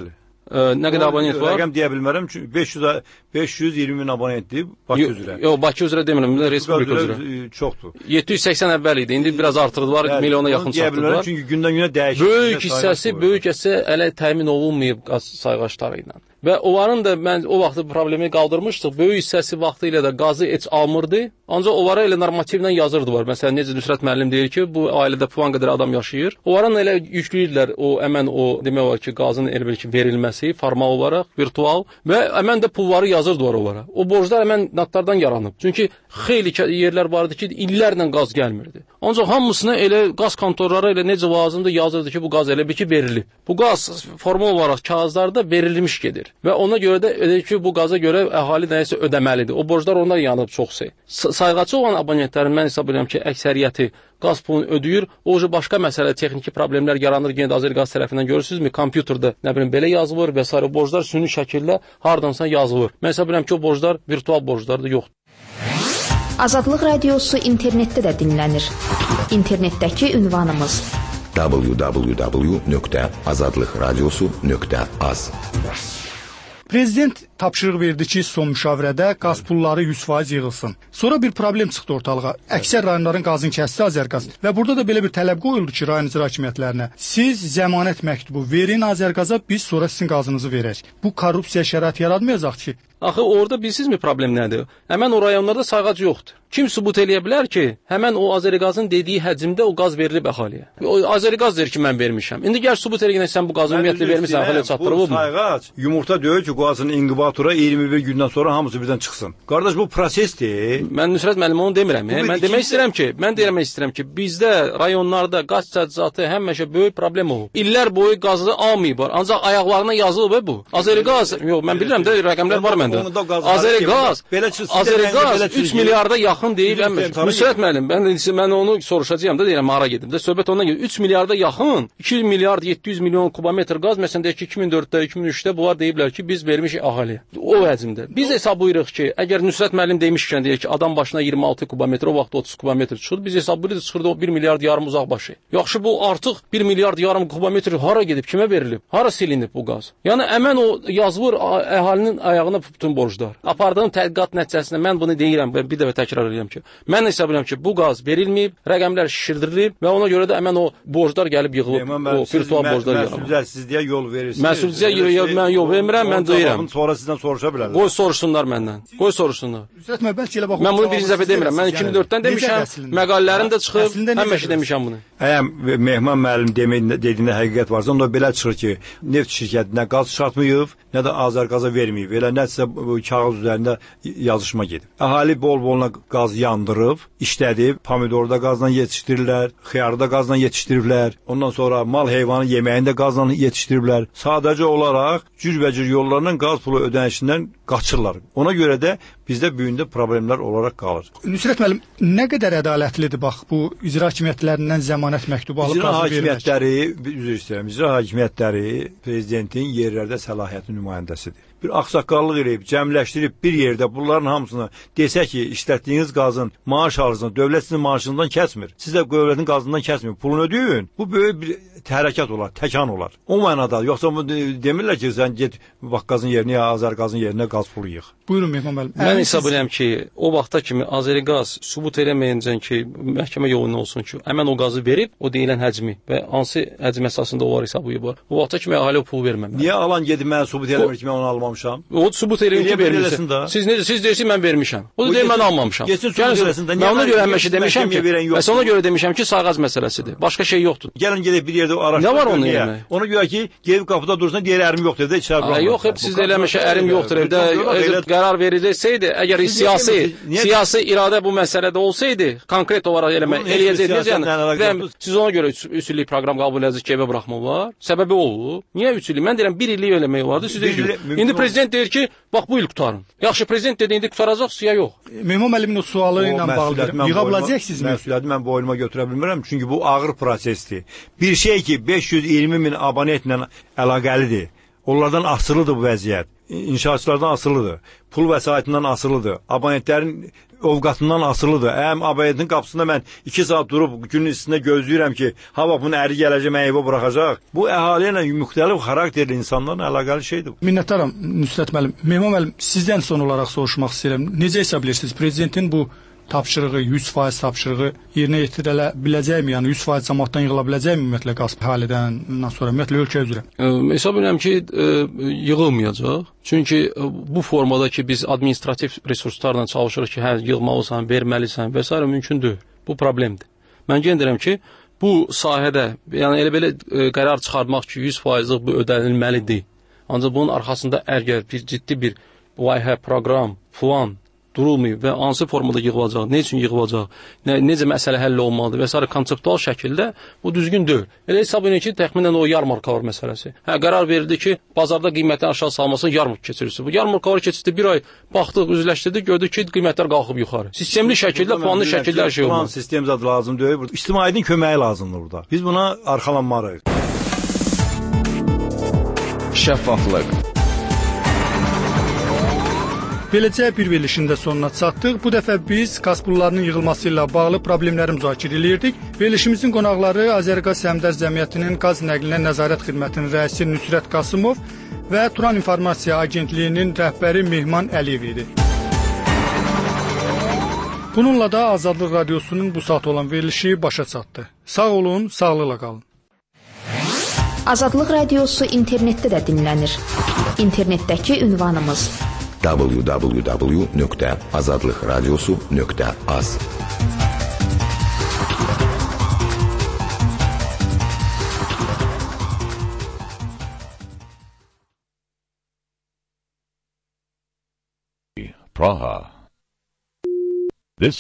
Ə, nə qədər abonent var? Rəqəm deyə bilmərəm çünki beş yüz iyirmi min abonentdir Bakı üzrə. Yox, Bakı üzrə demirəm, respublika üzrə. Çoxdur. yeddi yüz səksən əvvəl idi. İndi biraz artırdılar, yəni, milyona yaxın çatdılar. Çünki gündən-günə dəyişir. Böyük hissəsi, böyük hissəsi hələ təmin olunmayıb qaz sayğaçları ilə. Və onların da mən o vaxtı problemi qaldırmışdıq. Böyük hissəsi vaxtı ilə də qazı heç almırdı. Ancaq onlara elə normativlə yazırdılar. Məsələn, necə Nüsrət müəllim deyir ki, bu ailədə filan qədər adam yaşayır. Onların elə yükləyirlər o həmən o demək olar ki, qazın elə bil ki verilməsi formal olaraq, virtual və həmən də pulları yazırdılar onlara. O borclar həmən natlardan yaranıb. Çünki xeyli yerlər var idi ki, illərlə qaz gəlmirdi. Ancaq hamısına elə qaz kontorları elə necə lazımdır yazırdı ki, bu qaz elə bil ki verilib. Bu qaz formal olaraq kağızlarda verilmiş gedir. Və ona görə də ödəyir ki, bu qaza görə əhali nəyisə ödəməlidir. O borclar onlar yanıb çoxsa. Sayğacı olan abonentlərin mən hesab edirəm ki, əksəriyyəti qaz pulunu ödəyir. O başqa məsələ, texniki problemlər yaranır. Yenə də Azərqaz tərəfindən görürsünüzmü? Kompüterdə nə bilim belə yazılır və s. borclar süni şəkildə hardansa yazılır. Mən hesab edirəm ki, o borclar virtual borclardır, yoxdur. Azadlıq radiosu internetdə də dinlənir. İnternetdəki ünvanımız w w w nöqtə azadlıq radiosu nöqtə az. Prezident tapşırıq verdi ki, son müşavirədə qaz pulları yüz faiz yığılsın. Sonra bir problem çıxdı ortalığa. Əksər rayonların qazını kəsdi Azərqaz. Və burada da belə bir tələb qoyuldu ki, rayon icra hakimiyyətlərinə. Siz zəmanət məktubu verin Azərqaza, biz sonra sizin qazınızı verək. Bu korrupsiya şərait yaratmayacaq ki. Axı orada bilirsinizmi problem nədir? Həmən o rayonlarda sayğac yoxdur. Kim sübut eləyə bilər ki, həmən o Azərqazın dediyi həcmdə o qaz verilib əhaliyə? O Azərqaz deyir ki, mən vermişəm. İndi gəl sübut elə ki, sən bu qazı ümumiyyətlə vermirsən, əhaliyə çatdırılıbmı? Bu sayğac yumurta deyil ki, qazın inkubatora iyirmi bir gündən sonra hamısı birdən çıxsın. Qardaş, bu prosesdir. Mən Nüsrət müəllim onu demirəm. He? Mən demək istəyirəm ki, mən demək istəyirəm ki, bizdə rayonlarda qaz təchizatı həmişə böyük problem olub. İllər boyu qazı almayıblar, ancaq ayaqlarına yazılıb bu. Azərqaz, yox, mən bilirəm də rəqəmlər var məndə. Azərqaz, Azərqaz üç milyarda yaxın deyil əmr. Nüsrət müəllim, mən mən onu soruşacağam da deyirəm, hara gedim də söhbət ondan gedir. üç milyarda yaxın, iki milyard yeddi yüz milyon kubometr qaz məsələn deyək ki, iki min dörddə, iki min üçdə bunlar deyiblər ki, biz vermişik əhaliyə. O həcmdə. Biz hesablayırıq ki, əgər Nüsrət müəllim demişkən deyək ki, adam başına iyirmi altı kubometr, o vaxt otuz kubometr çıxır, biz hesablayırıq çıxırdı o bir milyard yarım uzaqbaşı. Yaxşı, bu artıq bir milyard yarım kubometr hara gedib, kimə verilib? Hara silinib bu qaz? Yəni əmən o yazılır əhalinin ayağına bütün borclar. Apardığım tədqiqat nəticəsində mən bunu deyirəm və bir dəfə təkrar edirəm ki, mən hesab edirəm ki, bu qaz verilməyib, rəqəmlər şişirdirilib və ona görə də həmən o borclar gəlib yığılıb, o virtual borclar yaranıb. Məsuliyyətsizliyə yol verirsiniz. Məsuliyyətsizliyə mən yol vermirəm, mən deyirəm. Sonra sizdən soruşa bilərlər. Qoy soruşsunlar məndən. Qoy soruşsunlar. Nüsrət müəllim, bəlkə elə bax. Mən bunu birinci dəfə demirəm. Mən iki min dörddən demişəm, məqalələrim də çıxıb, həmişə demişəm bunu. Əgər Mehman müəllim dediyində həqiqət varsa, onda belə çıxır ki, neft şirkətinə qaz çıxartmayıb, nə də Azərqaza verməyib. Elə nəsə kağız üzərində yazışma gedib. Əhali bol-boluna qaz yandırıb, işlədib, pomidorda qazla yetişdirirlər, xiyarda qazla yetişdiriblər. Ondan sonra mal heyvanı yeməyində qazla yetişdiriblər. Sadəcə olaraq cürbəcür yollarla qaz pulu ödənişindən qaçırlar. Ona görə də bizdə büyündə problemlər olaraq qalır. Nüsrət müəllim, nə qədər ədalətlidir bax bu icra hakimiyyətlərindən zəmanət məktubu alıb qazı vermək? İcra hakimiyyətləri, üzr istəyirəm, icra hakimiyyətləri prezidentin yerlərdə səlahiyyəti nümayəndəsidir. Bir ağsaqqallıq eləyib, cəmləşdirib bir yerdə bunların hamısını desə ki, işlətdiyiniz qazın maaş alırsınız, dövlət sizin maaşınızdan kəsmir. Siz də dövlətin qazından kəsmir, pulunu ödəyin. Bu böyük bir hərəkət olar, təkan olar. O mənada, yoxsa demirlər ki, sən get bax qazın yerinə ya Azərqazın yerinə qaz pulu yığ. Buyurun Mehman müəllim. Mən hesab edirəm ki, o vaxta kimi Azərqaz sübut eləməyincən ki, məhkəmə yolunda olsun ki, həmən o qazı verib, o deyilən həcmi və hansı həcm əsasında onlar hesablayıblar. O vaxta kimi əhali o pulu verməməli. Niyə alan gedib mən sübut eləmir ki, mən onu almamışam? O sübut eləyin ki, vermirsən. Siz necə siz deyirsiniz mən vermişəm. O da deyir mən almamışam. Geçsin sübut eləsin də. Mən ona görə həmişə demişəm ki, bəs ona görə demişəm ki, sayğac məsələsidir. Başqa şey yoxdur. Gəlin gedib bir yerdə araşdırın. Nə var onun yəni? Ona görə ki, gedib qapıda dursan, deyir ərim yoxdur evdə, içəri buraxmır. Yox, hep sizdə eləmişə ərim yoxdur evdə. Qərar verilsəydi, əgər siyasi siyasi iradə bu məsələdə olsaydı, konkret olaraq eləmək eləyəcəydiniz yəni. Siz ona görə üç illik proqram qəbul edəcəksiniz ki, evə buraxmırlar. Səbəbi o. Niyə üç illik? Mən deyirəm bir illik eləmək olardı. Siz deyirsiniz. İndi prezident deyir ki, bax bu il qutarın. Yaxşı, prezident dedi indi qutaracaqsınız ya yox. Mehman müəllimin o sualı ilə bağlı yığa biləcəksiniz? Məsuliyyəti mən boynuma götürə bilmirəm, çünki bu ağır prosesdir. Bir şey ki, beş yüz iyirmi min abonentlə əlaqəlidir. Onlardan asılıdır bu vəziyyət. İnşaatçılardan asılıdır. pul vəsaitindən asılıdır. Abonentlərin ovqatından asılıdır. Həm abonetin qapısında mən iki saat durub günün üstündə gözləyirəm ki, ha bax bunun əri gələcək, mən evə buraxacaq. Bu əhali ilə müxtəlif xarakterli insanlarla əlaqəli şeydir. Minnətdaram Nüsrət müəllim. Mehman müəllim, sizdən son olaraq soruşmaq istəyirəm. Necə hesab edirsiniz prezidentin bu tapşırığı, yüz faiz tapşırığı yerinə yetirilə biləcəkmi? Yəni yüz faiz cəmaatdan yığıla biləcəkmi ümumiyyətlə qaz əhalidən sonra ümumiyyətlə ölkə üzrə? E, hesab edirəm ki, e, yığılmayacaq. Çünki e, bu formada ki biz administrativ resurslarla çalışırıq ki, hə yığmalısan, verməlisən və s. mümkün deyil. Bu problemdir. Mən yenə deyirəm ki, bu sahədə, yəni elə belə e, qərar çıxartmaq ki, yüz faizlik bu ödənilməlidir. Ancaq bunun arxasında əgər bir ciddi bir layihə, proqram, plan durulmayıb və hansı formada yığılacaq, nə üçün yığılacaq, nə, necə məsələ həll olmalıdır və s. konseptual şəkildə bu düzgün deyil. Elə hesab edin ki, təxminən o yarmarkalar məsələsi. Hə, qərar verildi ki, bazarda qiymətin aşağı salmasını yarmark keçirirsə. Bu yarmarkalar keçirdi bir ay, baxdıq, üzləşdirdik, gördük ki, qiymətlər qalxıb yuxarı. Sistemli şəkildə, planlı şəkildə hər şey olmalı. Plan sistem zad lazım deyil. İctimaiyyətin köməyi lazımdır burada. Biz buna arxalanmalıyıq. Şəffaflıq. Beləcə bir verilişin də sonuna çatdıq. Bu dəfə biz qaz pullarının yığılması ilə bağlı problemləri müzakirə edirdik. Verilişimizin qonaqları Azərqaz Səhmdar Cəmiyyətinin qaz nəqlinə nəzarət xidmətinin rəisi Nüsrət Qasımov və Turan İnformasiya Agentliyinin rəhbəri Mehman Əliyev idi. Bununla da Azadlıq Radiosunun bu saat olan verilişi başa çatdı. Sağ olun, sağlıqla qalın. Azadlıq Radiosu internetdə də dinlənir. İnternetdəki ünvanımız w w w nöqtə azadlıq radiosu nöqtə az. Praha